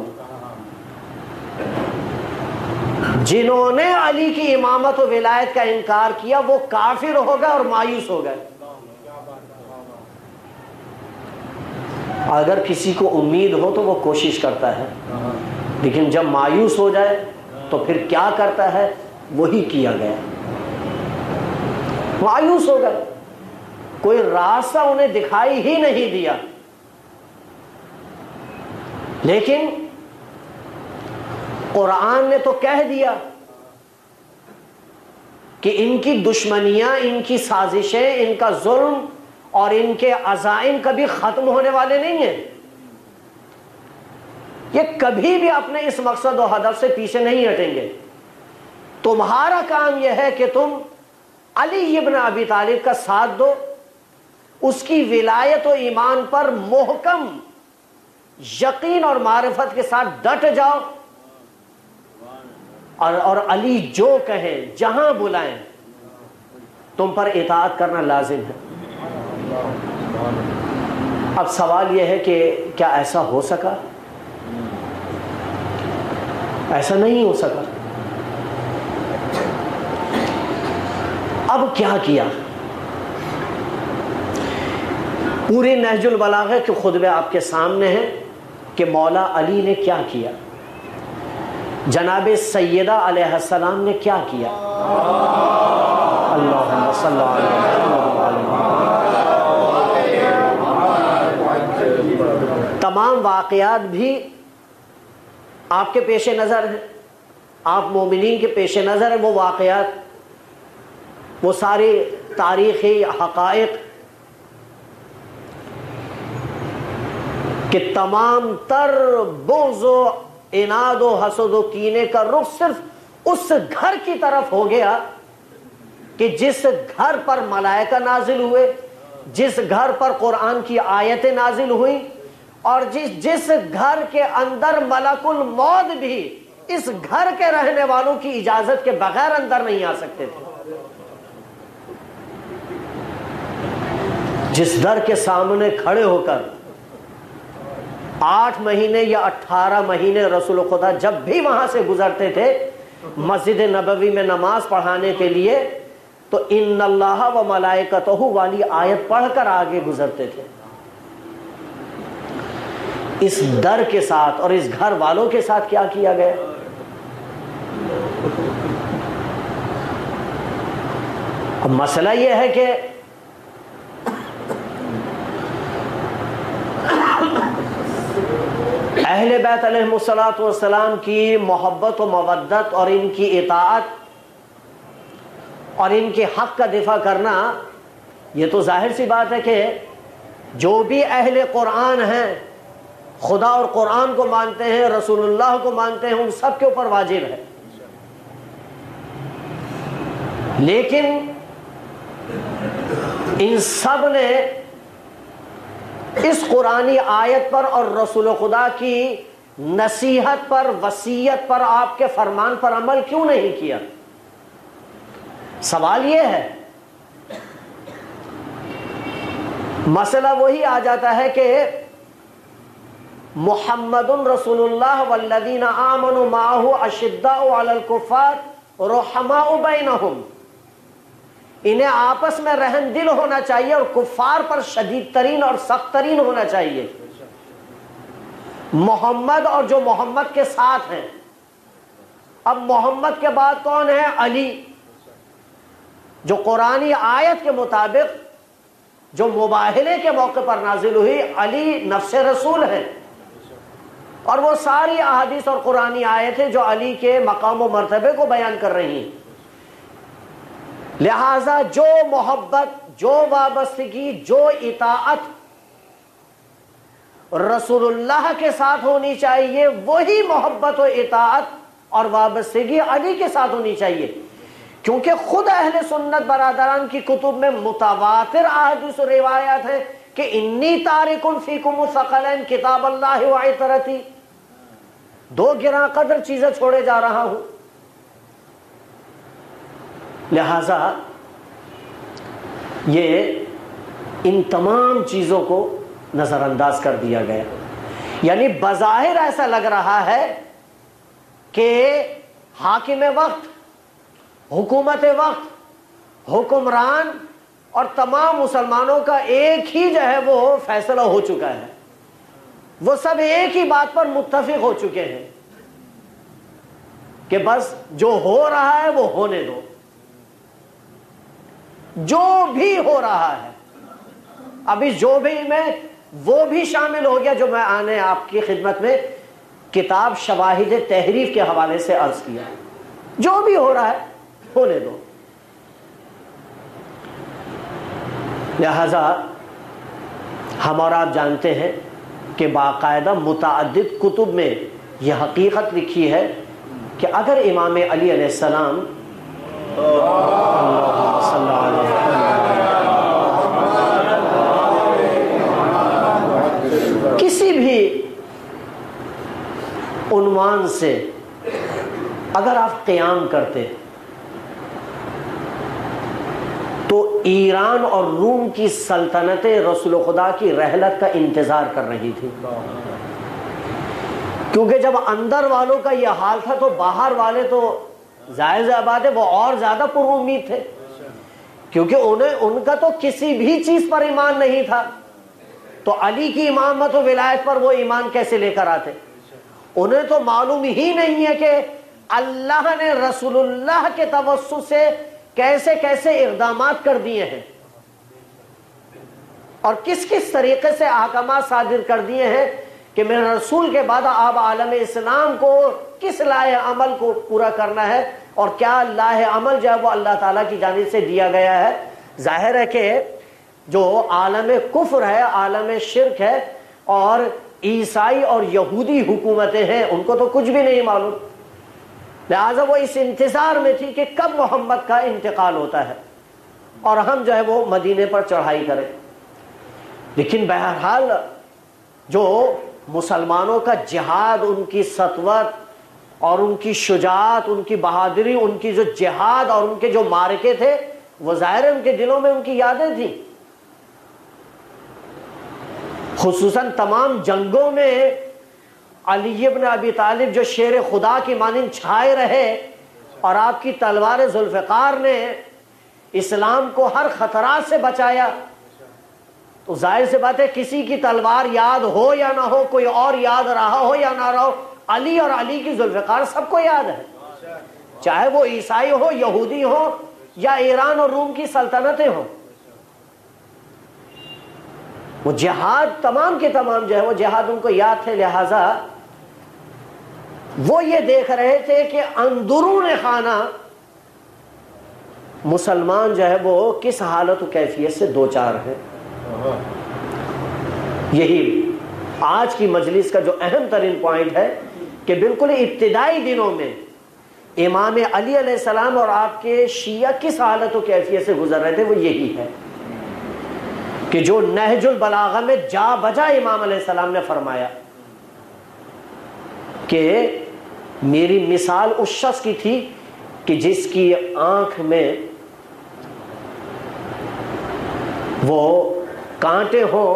جنہوں نے علی کی امامت و ولایت کا انکار کیا وہ کافر ہو گئے اور مایوس ہو گئے۔ اگر کسی کو امید ہو تو وہ کوشش کرتا ہے، لیکن جب مایوس ہو جائے تو پھر کیا کرتا ہے؟ وہی کیا گیا، مایوس ہو گئے، کوئی راستہ انہیں دکھائی ہی نہیں دیا۔ لیکن قرآن نے تو کہہ دیا کہ ان کی دشمنیاں، ان کی سازشیں، ان کا ظلم اور ان کے عزائم کبھی ختم ہونے والے نہیں ہیں، یہ کبھی بھی اپنے اس مقصد و ہدف سے پیچھے نہیں ہٹیں گے۔ تمہارا کام یہ ہے کہ تم علی ابن ابی طالب کا ساتھ دو، اس کی ولایت و ایمان پر محکم یقین اور معرفت کے ساتھ ڈٹ جاؤ، اور اور علی جو کہیں، جہاں بلائیں، تم پر اطاعت کرنا لازم ہے۔ اب سوال یہ ہے کہ کیا ایسا ہو سکا؟ ایسا نہیں ہو سکا۔ اب کیا کیا؟ پوری نہج البلاغہ کے خطبے آپ کے سامنے ہیں کہ مولا علی نے کیا کیا، جناب سیدہ علیہ السلام نے کیا کیا۔ اللہم صلی علی محمد۔ تمام واقعات بھی آپ کے پیش نظر ہیں، آپ مومنین کے پیش نظر ہیں وہ واقعات، وہ ساری تاریخی حقائق کہ تمام تر بغض و عناد و حسد و کینے کا رخ صرف اس گھر کی طرف ہو گیا کہ جس گھر پر ملائکہ نازل ہوئے، جس گھر پر قرآن کی آیتیں نازل ہوئیں، اور جس جس گھر کے اندر ملک الموت بھی اس گھر کے رہنے والوں کی اجازت کے بغیر اندر نہیں آ سکتے تھے۔ جس در کے سامنے کھڑے ہو کر آٹھ مہینے یا اٹھارہ مہینے رسول خدا جب بھی وہاں سے گزرتے تھے مسجد نبوی میں نماز پڑھانے کے لیے، تو ان اللہ و ملائکتہ والی آیت پڑھ کر آگے گزرتے تھے۔ اس در کے ساتھ اور اس گھر والوں کے ساتھ کیا کیا گیا؟ اب مسئلہ یہ ہے کہ اہل بیت علیہم الصلوۃ والسلام کی محبت و مودت اور ان کی اطاعت اور ان کے حق کا دفاع کرنا، یہ تو ظاہر سی بات ہے کہ جو بھی اہل قرآن ہیں، خدا اور قرآن کو مانتے ہیں، رسول اللہ کو مانتے ہیں، ان سب کے اوپر واجب ہے۔ لیکن ان سب نے اس قرآنی آیت پر اور رسول خدا کی نصیحت پر، وصیت پر، آپ کے فرمان پر عمل کیوں نہیں کیا؟ سوال یہ ہے، مسئلہ وہی آ جاتا ہے کہ محمد رسول اللہ والذین آمنوا معہ اشداء علی الکفار رحماء بینہم، انہیں آپس میں رحم دل ہونا چاہیے اور کفار پر شدید ترین اور سخت ترین ہونا چاہیے۔ محمد اور جو محمد کے ساتھ ہیں، اب محمد کے بعد کون ہے؟ علی، جو قرآنی آیت کے مطابق جو مباہلے کے موقع پر نازل ہوئی، علی نفس رسول ہے، اور وہ ساری احادیث اور قرآنی آیتیں جو علی کے مقام و مرتبے کو بیان کر رہی ہیں۔ لہذا جو محبت، جو وابستگی، جو اطاعت رسول اللہ کے ساتھ ہونی چاہیے، وہی محبت و اطاعت اور وابستگی علی کے ساتھ ہونی چاہیے، کیونکہ خود اہل سنت برادران کی کتب میں متواتر احادیث و روایات ہیں کہ انی تارک فیکم الثقلین کتاب اللہ و عطرتی، دو گراں قدر چیزیں چھوڑے جا رہا ہوں۔ لہذا یہ ان تمام چیزوں کو نظر انداز کر دیا گیا، یعنی بظاہر ایسا لگ رہا ہے کہ حاکم وقت، حکومت وقت، حکمران اور تمام مسلمانوں کا ایک ہی جو ہے وہ فیصلہ ہو چکا ہے، وہ سب ایک ہی بات پر متفق ہو چکے ہیں کہ بس جو ہو رہا ہے وہ ہونے دو، جو بھی ہو رہا ہے۔ ابھی جو بھی میں وہ بھی شامل ہو گیا جو میں آنے آپ کی خدمت میں کتاب شواہد تحریف کے حوالے سے عرض کیا، جو بھی ہو رہا ہے ہونے دو۔ لہذا ہم اور آپ جانتے ہیں کہ باقاعدہ متعدد کتب میں یہ حقیقت لکھی ہے کہ اگر امام علی علیہ السلام صلی اللہ علیہ وسلم کسی بھی عنوان سے اگر آپ قیام کرتے تو ایران اور روم کی سلطنتیں رسول خدا کی رحلت کا انتظار کر رہی تھی، کیونکہ جب اندر والوں کا یہ حال تھا تو باہر والے تو ظاہر سی بات ہے وہ اور زیادہ پر امید تھے، کیونکہ انہیں ان کا تو کسی بھی چیز پر ایمان نہیں تھا، تو علی کی امامت و ولایت پر وہ ایمان کیسے لے کر آتے؟ انہیں تو معلوم ہی نہیں ہے کہ اللہ نے رسول اللہ کے توسط سے کیسے کیسے اقدامات کر دیے ہیں اور کس کس طریقے سے احکامات صادر کر دیے ہیں کہ میرے رسول کے بعد آپ عالم اسلام کو کس لائحہ عمل کو پورا کرنا ہے اور کیا لائحہ عمل جو ہے وہ اللہ تعالیٰ کی جانب سے دیا گیا ہے۔ ظاہر ہے کہ جو عالم کفر ہے، عالم شرک ہے اور عیسائی اور یہودی حکومتیں ہیں، ان کو تو کچھ بھی نہیں معلوم، لہٰذا وہ اس انتظار میں تھی کہ کب محمد کا انتقال ہوتا ہے اور ہم جو ہے وہ مدینے پر چڑھائی کریں۔ لیکن بہرحال جو مسلمانوں کا جہاد، ان کی سطوت اور ان کی شجاعت، ان کی بہادری، ان کی جو جہاد اور ان کے جو معرکے تھے، وہ ظاہر ہے ان کے دلوں میں ان کی یادیں تھیں۔ خصوصاً تمام جنگوں میں علی ابن ابی طالب جو شیر خدا کی مانند چھائے رہے اور آپ کی تلوار ذوالفقار نے اسلام کو ہر خطرات سے بچایا، تو ظاہر سے بات ہے کسی کی تلوار یاد ہو یا نہ ہو، کوئی اور یاد رہا ہو یا نہ رہا ہو، علی اور علی کی ذوالفقار سب کو یاد ہے، چاہے وہ عیسائی ہو، یہودی ہو، یا ایران اور روم کی سلطنتیں ہوں۔ وہ جہاد تمام کے تمام جو ہے وہ جہاد ان کو یاد تھے، لہذا وہ یہ دیکھ رہے تھے کہ اندرون خانہ مسلمان جو ہے وہ کس حالت و کیفیت سے دوچار ہے۔ یہی آج کی مجلس کا جو اہم ترین پوائنٹ ہے کہ بالکل ابتدائی دنوں میں امام علی علیہ السلام اور آپ کے شیعہ کس حالت و کیفیت سے گزر رہے تھے، وہ یہی ہے کہ جو نہج البلاغہ میں جا بجا امام علیہ السلام نے فرمایا کہ میری مثال اس شخص کی تھی کہ جس کی آنکھ میں وہ کانٹے ہو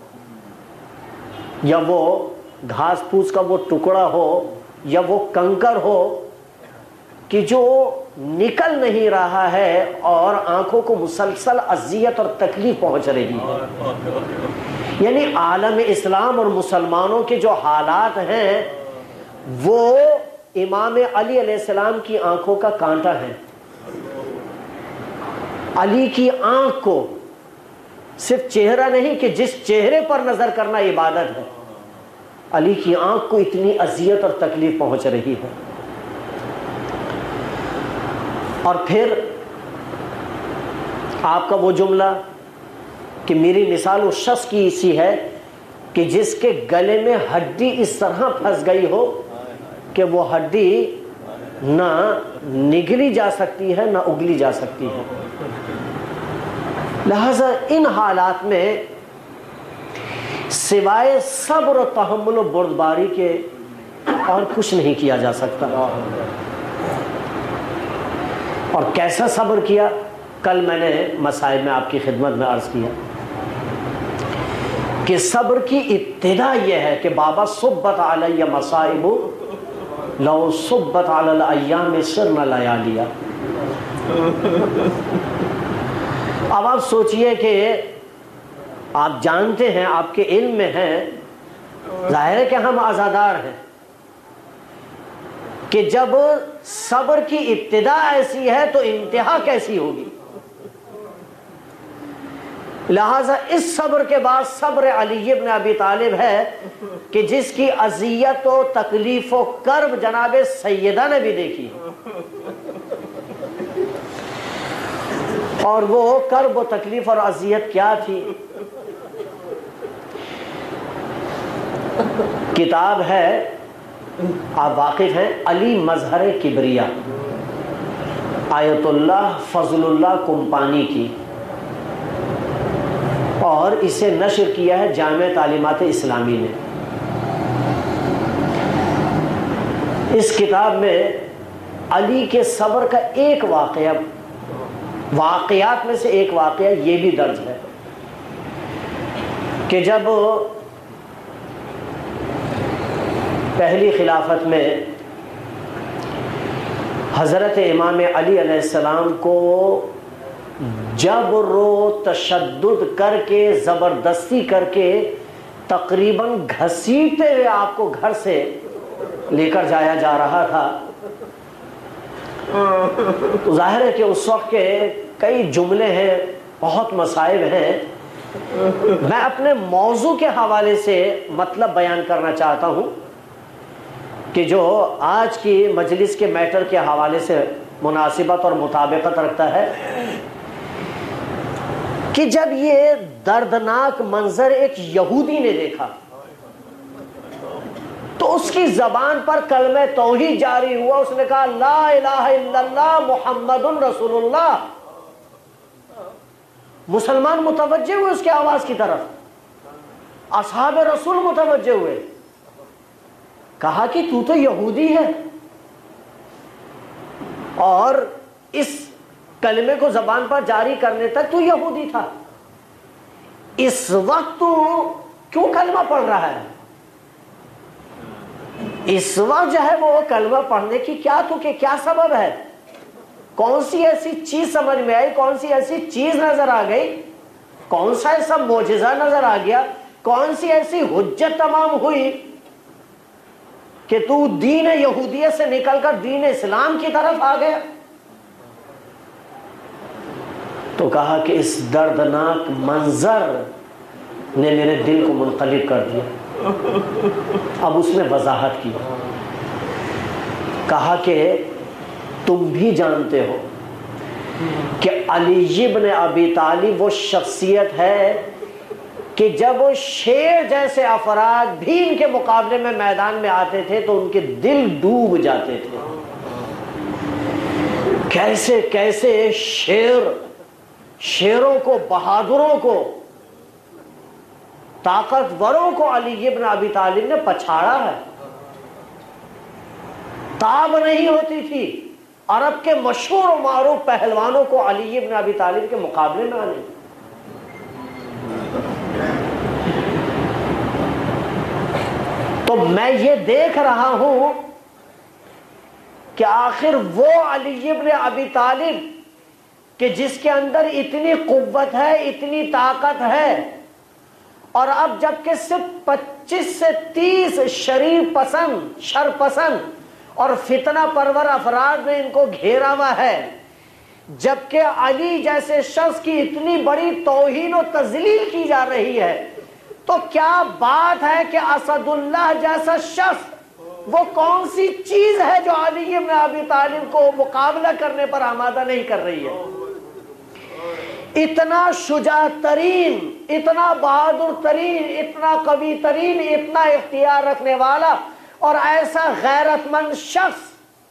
یا وہ گھاس پھوس کا وہ ٹکڑا ہو یا وہ کنکر ہو کہ جو نکل نہیں رہا ہے اور آنکھوں کو مسلسل اذیت اور تکلیف پہنچ رہی ہے۔ یعنی عالم اسلام اور مسلمانوں کے جو حالات ہیں وہ امام علی علیہ السلام کی آنکھوں کا کانٹا ہے۔ علی کی آنکھ کو صرف چہرہ نہیں کہ جس چہرے پر نظر کرنا عبادت ہے، علی کی آنکھ کو اتنی اذیت اور تکلیف پہنچ رہی ہے۔ اور پھر آپ کا وہ جملہ کہ میری مثال اس شخص کی اسی ہے کہ جس کے گلے میں ہڈی اس طرح پھنس گئی ہو کہ وہ ہڈی نہ نگلی جا سکتی ہے نہ اگلی جا سکتی ہے۔ لہذا ان حالات میں سوائے صبر و تحمل و بردباری کے اور کچھ نہیں کیا جا سکتا۔ اور کیسا صبر کیا، کل میں نے مسائل میں آپ کی خدمت میں عرض کیا کہ صبر کی ابتدا یہ ہے کہ بابا صبت علی مصائب لو صبت علی الایام سرن لیالیا۔ اب آپ سوچئے کہ آپ جانتے ہیں، آپ کے علم میں ہیں، ظاہر ہے کہ ہم عزادار ہیں، کہ جب صبر کی ابتدا ایسی ہے تو انتہا کیسی ہوگی۔ لہذا اس صبر کے بعد صبر علی ابن ابی طالب ہے کہ جس کی اذیت و تکلیف و کرب جناب سیدہ نے بھی دیکھی، اور وہ کرب و تکلیف اور اذیت کیا تھی؟ کتاب ہے، آپ واقف ہیں، علی مظہر کبریہ، آیت اللہ فضل اللہ کمپانی کی، اور اسے نشر کیا ہے جامع تعلیمات اسلامی نے۔ اس کتاب میں علی کے صبر کا ایک واقعہ، واقعات میں سے ایک واقعہ یہ بھی درج ہے کہ جب پہلی خلافت میں حضرت امام علی علیہ السلام کو جبر و تشدد کر کے، زبردستی کر کے، تقریباً گھسیٹتے ہوئے آپ کو گھر سے لے کر جایا جا رہا تھا، تو ظاہر ہے کہ اس وقت کے کئی جملے ہیں، بہت مصائب ہیں۔ میں اپنے موضوع کے حوالے سے مطلب بیان کرنا چاہتا ہوں کہ جو آج کی مجلس کے میٹر کے حوالے سے مناسبت اور مطابقت رکھتا ہے، کہ جب یہ دردناک منظر ایک یہودی نے دیکھا تو اس کی زبان پر کلمہ توحید جاری ہوا، اس نے کہا لا الہ الا اللہ محمد رسول اللہ۔ مسلمان متوجہ ہوئے اس کے آواز کی طرف، اصحاب رسول متوجہ ہوئے، کہا کہ تو تو یہودی ہے، اور اس کلمے کو زبان پر جاری کرنے تک تو یہودی تھا، اس وقت تو کیوں کلمہ پڑھ رہا ہے؟ اس وقت جو ہے وہ کلمہ پڑھنے کی کیا تو کہ کیا سبب ہے؟ کون سی ایسی چیز سمجھ میں آئی، کون سی ایسی چیز نظر آ گئی، کون سا ایسا معجزہ نظر آ گیا، کون سی ایسی حجت تمام ہوئی کہ تو دین یہودیت سے نکل کر دین اسلام کی طرف آ گیا؟ تو کہا کہ اس دردناک منظر نے میرے دل کو منقلب کر دیا۔ اب اس میں وضاحت کی، کہا کہ تم بھی جانتے ہو کہ علی ابن ابی طالب وہ شخصیت ہے کہ جب وہ شیر جیسے افراد بھی ان کے مقابلے میں میدان میں آتے تھے تو ان کے دل ڈوب جاتے تھے۔ کیسے کیسے شیر شیروں کو، بہادروں کو، طاقتوروں کو علی ابن ابی طالب نے پچھاڑا ہے۔ تاب نہیں ہوتی تھی عرب کے مشہور و معروف پہلوانوں کو علی ابن ابی طالب کے مقابلے میں آنے۔ تو میں یہ دیکھ رہا ہوں کہ آخر وہ علی ابن ابی طالب کہ جس کے اندر اتنی قوت ہے، اتنی طاقت ہے، اور اب جب کہ صرف پچیس سے تیس شریف پسند، شر پسند اور فتنہ پرور افراد نے ان کو گھیرا ہوا ہے، جبکہ علی جیسے شخص کی اتنی بڑی توہین و تذلیل کی جا رہی ہے، تو کیا بات ہے کہ اسد اللہ جیسا شخص وہ کون سی چیز ہے جو علی ابن ابی طالب کو مقابلہ کرنے پر آمادہ نہیں کر رہی ہے؟ اتنا شجاع ترین، اتنا بہادر ترین، اتنا قوی ترین، اتنا اختیار رکھنے والا اور ایسا غیرت مند شخص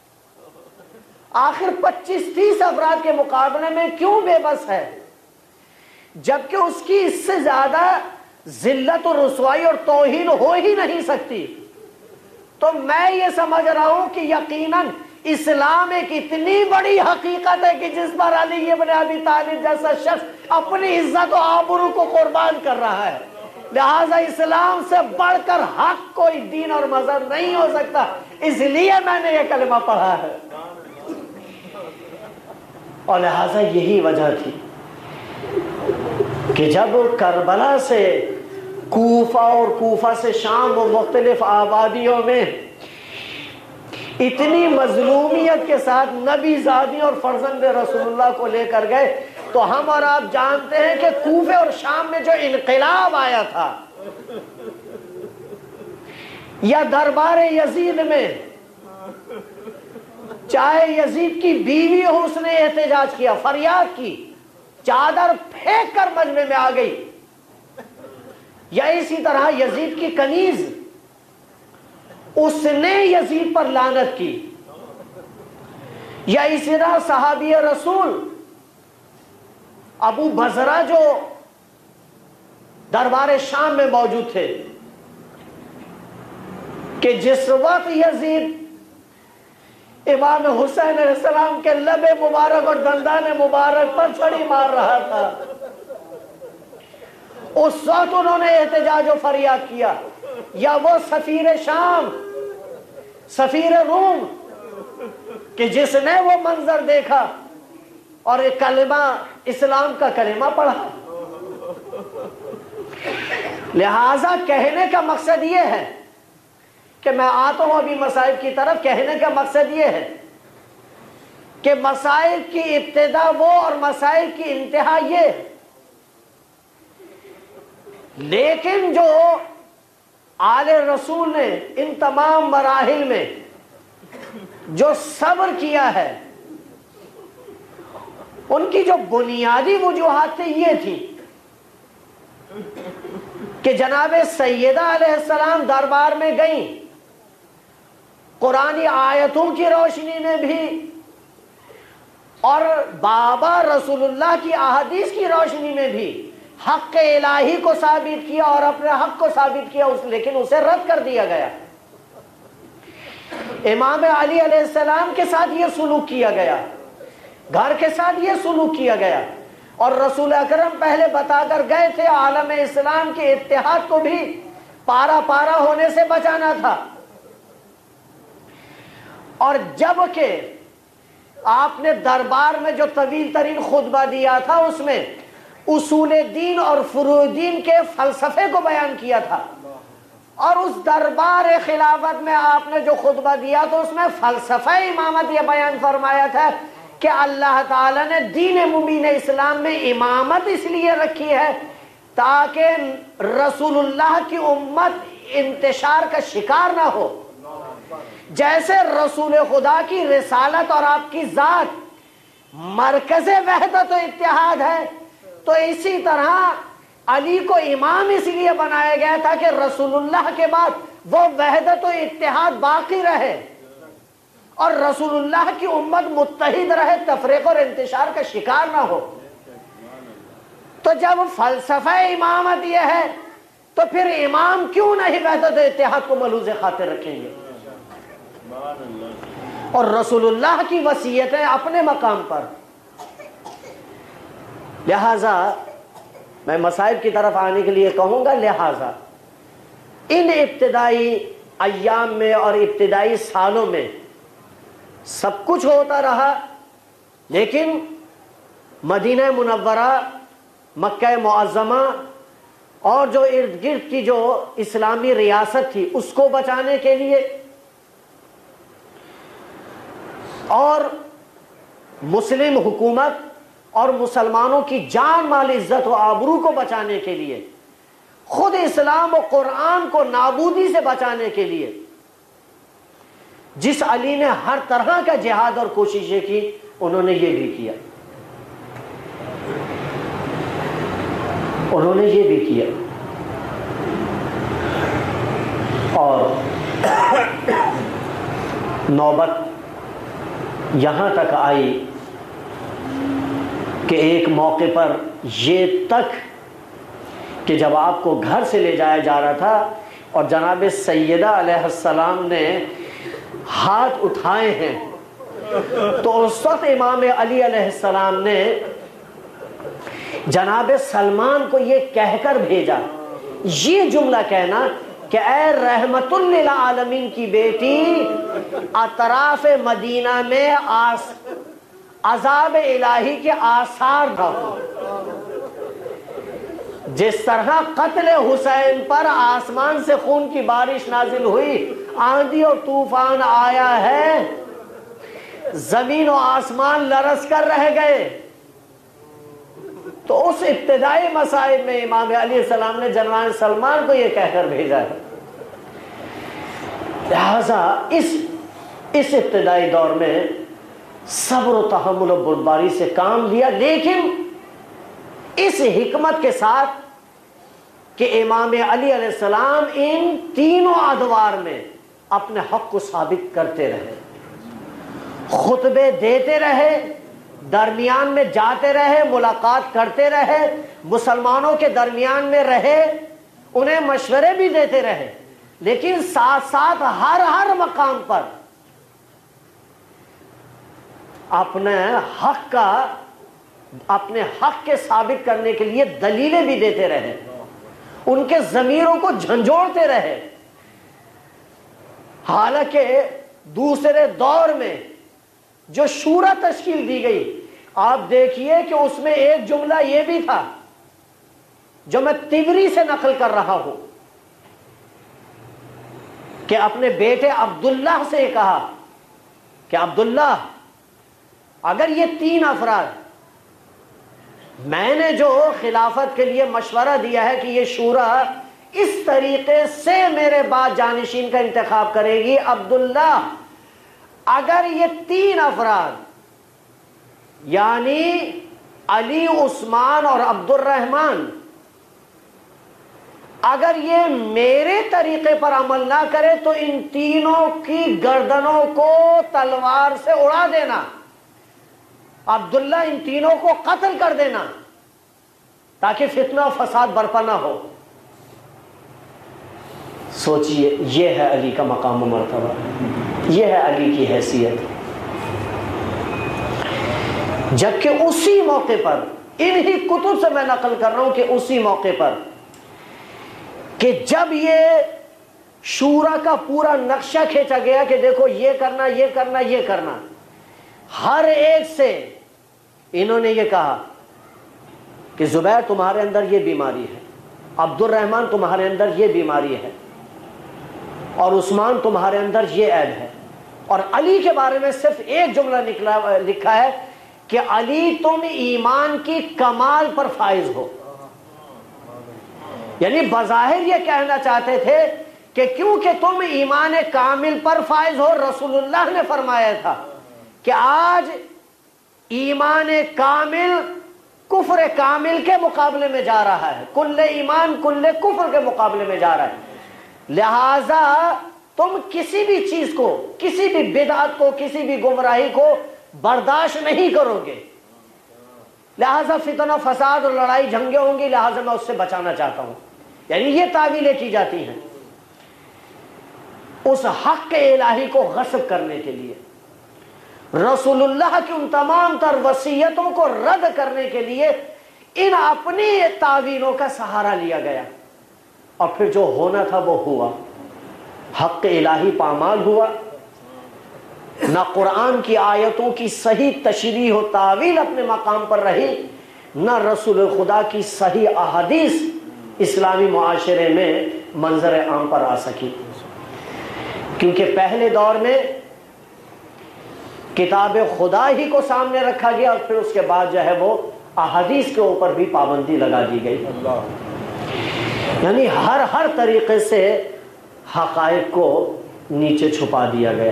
آخر پچیس تیس افراد کے مقابلے میں کیوں بے بس ہے، جبکہ اس کی اس سے زیادہ ذلت و رسوائی اور توہین ہو ہی نہیں سکتی؟ تو میں یہ سمجھ رہا ہوں کہ یقیناً اسلام ایک اتنی بڑی حقیقت ہے کہ جس پر علی ابن ابی طالب جیسا شخص اپنی عزت و آبرو کو قربان کر رہا ہے، لہذا اسلام سے بڑھ کر حق کوئی دین اور مذہب نہیں ہو سکتا، اس لیے میں نے یہ کلمہ پڑھا ہے۔ اور لہذا یہی وجہ تھی کہ جب کربلا سے کوفہ اور کوفہ سے شام و مختلف آبادیوں میں اتنی مظلومیت کے ساتھ نبی زادی اور فرزند رسول اللہ کو لے کر گئے، تو ہم اور آپ جانتے ہیں کہ کوفے اور شام میں جو انقلاب آیا تھا، یا دربار یزید میں چاہے یزید کی بیوی ہو، اس نے احتجاج کیا، فریاد کی، چادر پھینک کر مجمع میں آ گئی، یا اسی طرح یزید کی کنیز، اس نے یزید پر لعنت کی، یا اسی طرح صحابی رسول ابو بزرہ جو دربار شام میں موجود تھے، کہ جس وقت یزید امام حسین علیہ السلام کے لب مبارک اور دندان مبارک پر چھڑی مار رہا تھا، اس وقت انہوں نے احتجاج و فریاد کیا، یا وہ سفیر شام، سفیر روم کہ جس نے وہ منظر دیکھا اور ایک کلمہ اسلام کا کلمہ پڑھا۔ لہذا کہنے کا مقصد یہ ہے کہ میں آتا ہوں ابھی مسائل کی طرف، کہنے کا مقصد یہ ہے کہ مسائل کی ابتدا وہ اور مسائل کی انتہا یہ، لیکن جو آل رسول نے ان تمام مراحل میں جو صبر کیا ہے، ان کی جو بنیادی وجوہات تھی یہ تھی کہ جناب سیدہ علیہ السلام دربار میں گئیں، قرآنی آیتوں کی روشنی میں بھی اور بابا رسول اللہ کی احادیث کی روشنی میں بھی حق الہی کو ثابت کیا اور اپنے حق کو ثابت کیا، لیکن اسے رد کر دیا گیا۔ امام علی علیہ السلام کے ساتھ یہ سلوک کیا گیا، گھر کے ساتھ یہ سلوک کیا گیا، اور رسول اکرم پہلے بتا کر گئے تھے عالم اسلام کے اتحاد کو بھی پارا پارا ہونے سے بچانا تھا۔ اور جب کہ آپ نے دربار میں جو طویل ترین خطبہ دیا تھا، اس میں اصول دین اور فروع دین کے فلسفے کو بیان کیا تھا، اور اس دربار خلافت میں آپ نے جو خطبہ دیا تو اس میں فلسفہ امامت یہ بیان فرمایا تھا کہ اللہ تعالیٰ نے دین مبین اسلام میں امامت اس لیے رکھی ہے تاکہ رسول اللہ کی امت انتشار کا شکار نہ ہو۔ جیسے رسول خدا کی رسالت اور آپ کی ذات مرکز وحدت و اتحاد ہے، تو اسی طرح علی کو امام اس لیے بنایا گیا تھا کہ رسول اللہ کے بعد وہ وحدت و اتحاد باقی رہے اور رسول اللہ کی امت متحد رہے، تفریق اور انتشار کا شکار نہ ہو۔ تو جب فلسفہ امامت یہ ہے تو پھر امام کیوں نہیں وحدت و اتحاد کو ملحوظ خاطر رکھیں گے؟ اور رسول اللہ کی وصیتیں اپنے مقام پر۔ لہذا میں مسائل کی طرف آنے کے لیے کہوں گا، لہذا ان ابتدائی ایام میں اور ابتدائی سالوں میں سب کچھ ہوتا رہا، لیکن مدینہ منورہ، مکہ معظمہ اور جو ارد گرد کی جو اسلامی ریاست تھی اس کو بچانے کے لیے اور مسلم حکومت اور مسلمانوں کی جان مال عزت و آبرو کو بچانے کے لیے، خود اسلام و قرآن کو نابودی سے بچانے کے لیے جس علی نے ہر طرح کا جہاد اور کوششیں کی، انہوں نے یہ بھی کیا انہوں نے یہ بھی کیا اور نوبت یہاں تک آئی کہ ایک موقع پر یہ تک کہ جب آپ کو گھر سے لے جایا جا رہا تھا اور جناب سیدہ علیہ السلام نے ہاتھ اٹھائے ہیں، تو اس وقت امام علی علیہ السلام نے جناب سلمان کو یہ کہہ کر بھیجا، یہ جملہ کہنا کہ اے رحمت للعالمین کی بیٹی، اطراف مدینہ میں آس عذاب الہی کے آثار نہ ہو۔ جس طرح قتل حسین پر آسمان سے خون کی بارش نازل ہوئی، آندھی اور طوفان آیا ہے، زمین و آسمان لرز کر رہ گئے، تو اس ابتدائی مسائل میں امام علیہ السلام نے جناب سلمان کو یہ کہہ کر بھیجا ہے۔ لہذا اس اس ابتدائی دور میں صبر و تحمل و بردباری سے کام لیا، لیکن اس حکمت کے ساتھ کہ امام علی علیہ السلام ان تینوں ادوار میں اپنے حق کو ثابت کرتے رہے، خطبے دیتے رہے، درمیان میں جاتے رہے، ملاقات کرتے رہے، مسلمانوں کے درمیان میں رہے، انہیں مشورے بھی دیتے رہے، لیکن ساتھ ساتھ ہر ہر مقام پر اپنے حق کا اپنے حق کے ثابت کرنے کے لیے دلیلیں بھی دیتے رہے، ان کے ضمیروں کو جھنجھوڑتے رہے۔ حالانکہ دوسرے دور میں جو شورا تشکیل دی گئی، آپ دیکھیے کہ اس میں ایک جملہ یہ بھی تھا جو میں تبری سے نقل کر رہا ہوں کہ اپنے بیٹے عبداللہ سے یہ کہا کہ عبداللہ، اگر یہ تین افراد، میں نے جو خلافت کے لیے مشورہ دیا ہے کہ یہ شورا اس طریقے سے میرے بعد جانشین کا انتخاب کرے گی، عبداللہ اگر یہ تین افراد یعنی علی، عثمان اور عبد الرحمن اگر یہ میرے طریقے پر عمل نہ کرے تو ان تینوں کی گردنوں کو تلوار سے اڑا دینا، عبداللہ ان تینوں کو قتل کر دینا تاکہ فتنہ و فساد برپا نہ ہو۔ سوچئے، یہ ہے علی کا مقام و مرتبہ، یہ ہے علی کی حیثیت۔ جبکہ اسی موقع پر، انہی کتب سے میں نقل کر رہا ہوں کہ اسی موقع پر کہ جب یہ شورا کا پورا نقشہ کھینچا گیا کہ دیکھو یہ کرنا، یہ کرنا، یہ کرنا، ہر ایک سے انہوں نے یہ کہا کہ زبیر تمہارے اندر یہ بیماری ہے، عبد الرحمن تمہارے اندر یہ بیماری ہے، اور عثمان تمہارے اندر یہ عیب ہے. اور علی کے بارے میں صرف ایک جملہ نکلا لکھا ہے کہ علی تم ایمان کی کمال پر فائز ہو. یعنی بظاہر یہ کہنا چاہتے تھے کہ کیونکہ تم ایمان کامل پر فائز ہو، رسول اللہ نے فرمایا تھا کہ آج ایمان کامل کفر کامل کے مقابلے میں جا رہا ہے، کل ایمان کل کفر کے مقابلے میں جا رہا ہے. لہذا تم کسی بھی چیز کو، کسی بھی بدعت کو، کسی بھی گمراہی کو برداشت نہیں کرو گے. لہذا فتنہ و فساد اور لڑائی جھنگیں ہوں گی، لہذا میں اس سے بچانا چاہتا ہوں. یعنی یہ تعویلیں کی جاتی ہیں اس حق الہی کو غصب کرنے کے لیے، رسول اللہ کی ان تمام تر وصیتوں کو رد کرنے کے لیے ان اپنی تعویلوں کا سہارا لیا گیا. اور پھر جو ہونا تھا وہ ہوا، حق الہی پامال ہوا. نہ قرآن کی آیتوں کی صحیح تشریح و تعویل اپنے مقام پر رہی، نہ رسول خدا کی صحیح احادیث اسلامی معاشرے میں منظر عام پر آ سکی. کیونکہ پہلے دور میں کتاب خدا ہی کو سامنے رکھا گیا، اور پھر اس کے بعد جو ہے وہ احادیث کے اوپر بھی پابندی لگا دی گئی. یعنی ہر ہر طریقے سے حقائق کو نیچے چھپا دیا گیا.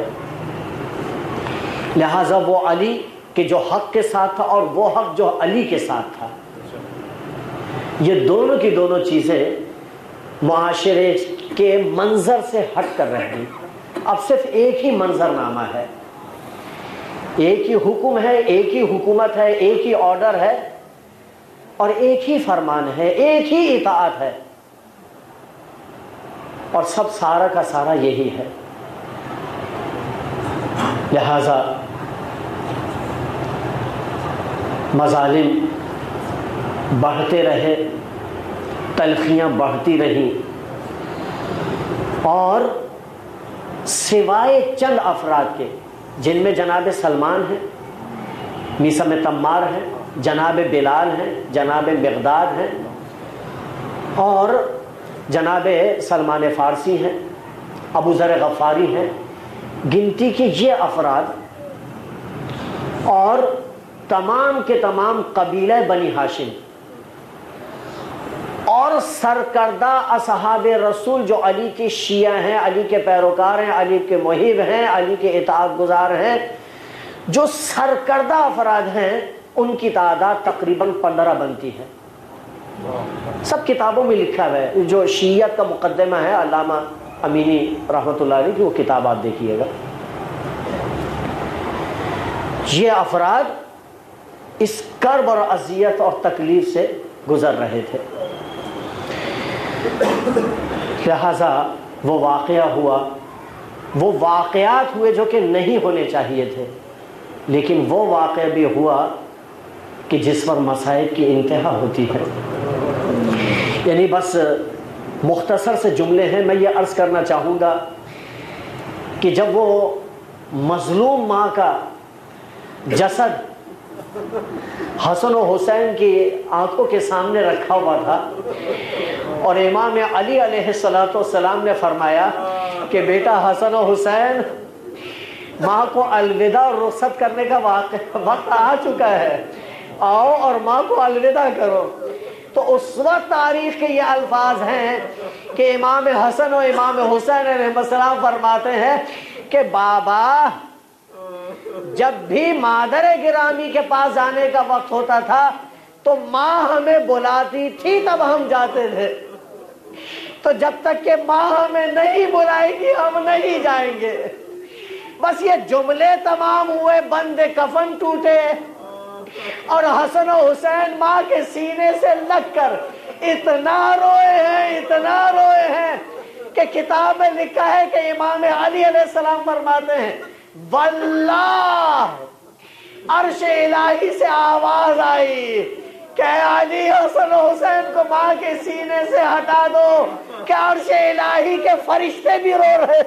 لہذا وہ علی کہ جو حق کے ساتھ تھا اور وہ حق جو علی کے ساتھ تھا، یہ دونوں کی دونوں چیزیں معاشرے کے منظر سے ہٹ کر رہ گئی. اب صرف ایک ہی منظر نامہ ہے، ایک ہی حکم ہے، ایک ہی حکومت ہے، ایک ہی آرڈر ہے، اور ایک ہی فرمان ہے، ایک ہی اطاعت ہے، اور سب سارا کا سارا یہی ہے. لہذا مظالم بڑھتے رہے، تلخیاں بڑھتی رہیں، اور سوائے چند افراد کے جن میں جناب سلمان ہیں، میثم تمار ہیں، جناب بلال ہیں، جناب مقداد ہیں، اور جناب سلمان فارسی ہیں، ابو ذر غفاری ہیں، گنتی کے یہ افراد، اور تمام کے تمام قبیلہ بنی ہاشم، اور سرکردہ اصحاب رسول جو علی کے شیعہ ہیں، علی کے پیروکار ہیں، علی کے محب ہیں، علی کے اطاعت گزار ہیں، جو سرکردہ افراد ہیں، ان کی تعداد تقریباً پندرہ بنتی ہے. سب کتابوں میں لکھا ہوا ہے. جو شیعت کا مقدمہ ہے علامہ امینی رحمۃ اللہ علیہ کی، وہ کتاب آپ دیکھیے گا. یہ افراد اس کرب اور اذیت اور تکلیف سے گزر رہے تھے. لہذا وہ واقعہ ہوا، وہ واقعات ہوئے جو کہ نہیں ہونے چاہیے تھے، لیکن وہ واقعہ بھی ہوا کہ جس پر مصائب کی انتہا ہوتی ہے. یعنی بس مختصر سے جملے ہیں. میں یہ عرض کرنا چاہوں گا کہ جب وہ مظلوم ماں کا جسد حسن و حسین کی آنکھوں کے سامنے رکھا ہوا تھا، اور امام علی علیہ الصلوۃ والسلام نے فرمایا کہ بیٹا حسن و حسین، ماں کو الوداع اور رخصت کرنے کا وقت آ چکا ہے، آؤ اور ماں کو الوداع کرو. تو اس وقت تاریخ کے یہ الفاظ ہیں کہ امام حسن و امام حسین علیہ السلام فرماتے ہیں کہ بابا، جب بھی مادر گرامی کے پاس جانے کا وقت ہوتا تھا تو ماں ہمیں بلاتی تھی، تب ہم جاتے تھے. تو جب تک کہ ماں ہمیں نہیں بلائے گی ہم نہیں جائیں گے. بس یہ جملے تمام ہوئے، بند کفن ٹوٹے، اور حسن و حسین ماں کے سینے سے لگ کر اتنا روئے ہیں، اتنا روئے ہیں کہ کتاب میں لکھا ہے کہ امام علی علیہ السلام فرماتے ہیں واللہ عرش الہی سے آواز آئی کہ علی حسن و حسین کو ماں کے سینے سے ہٹا دو کہ عرش الہی کے فرشتے بھی رو رہے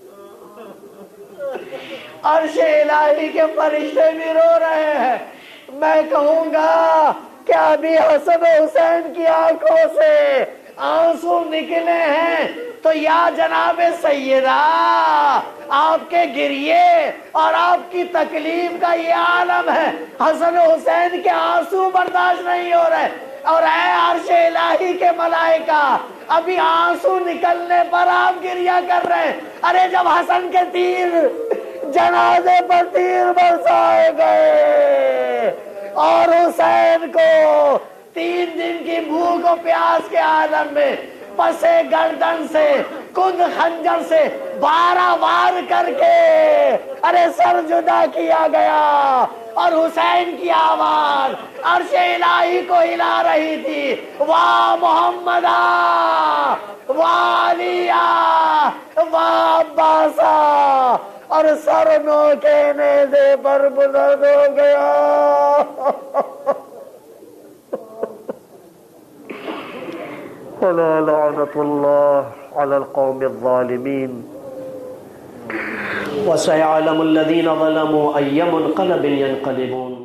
عرش الہی کے فرشتے بھی رو رہے ہیں. میں کہوں گا کہ ابھی حسن حسین کی آنکھوں سے آنسو نکلے ہیں تو یا جناب سیدہ آپ کے گریے اور آپ کی تکلیف کا یہ عالم ہے، حسن حسین کے آنسو برداشت نہیں ہو رہے، اور اے عرش الہی کے ملائکہ ابھی آنسو نکلنے پر آپ گریہ کر رہے ہیں۔ ارے جب حسن کے تیر جنازے پر تیر برسائے گئے اور حسین کو تین دن کی بھوک و پیاس کے عالم میں پسے گردن سے کند خنجر سے بارہ وار کر کے ارے سر جدا کیا گیا، اور حسین کی آواز عرش الہی کو ہلا رہی تھی، واہ محمدہ واہ علیہ واہ عباسہ، اور سر نوکے نیزے پر بلند ہو گیا۔ فلا لعنت اللہ علی القوم الظالمین وسيعلم الذين ظلموا أي منقلب ينقلبون۔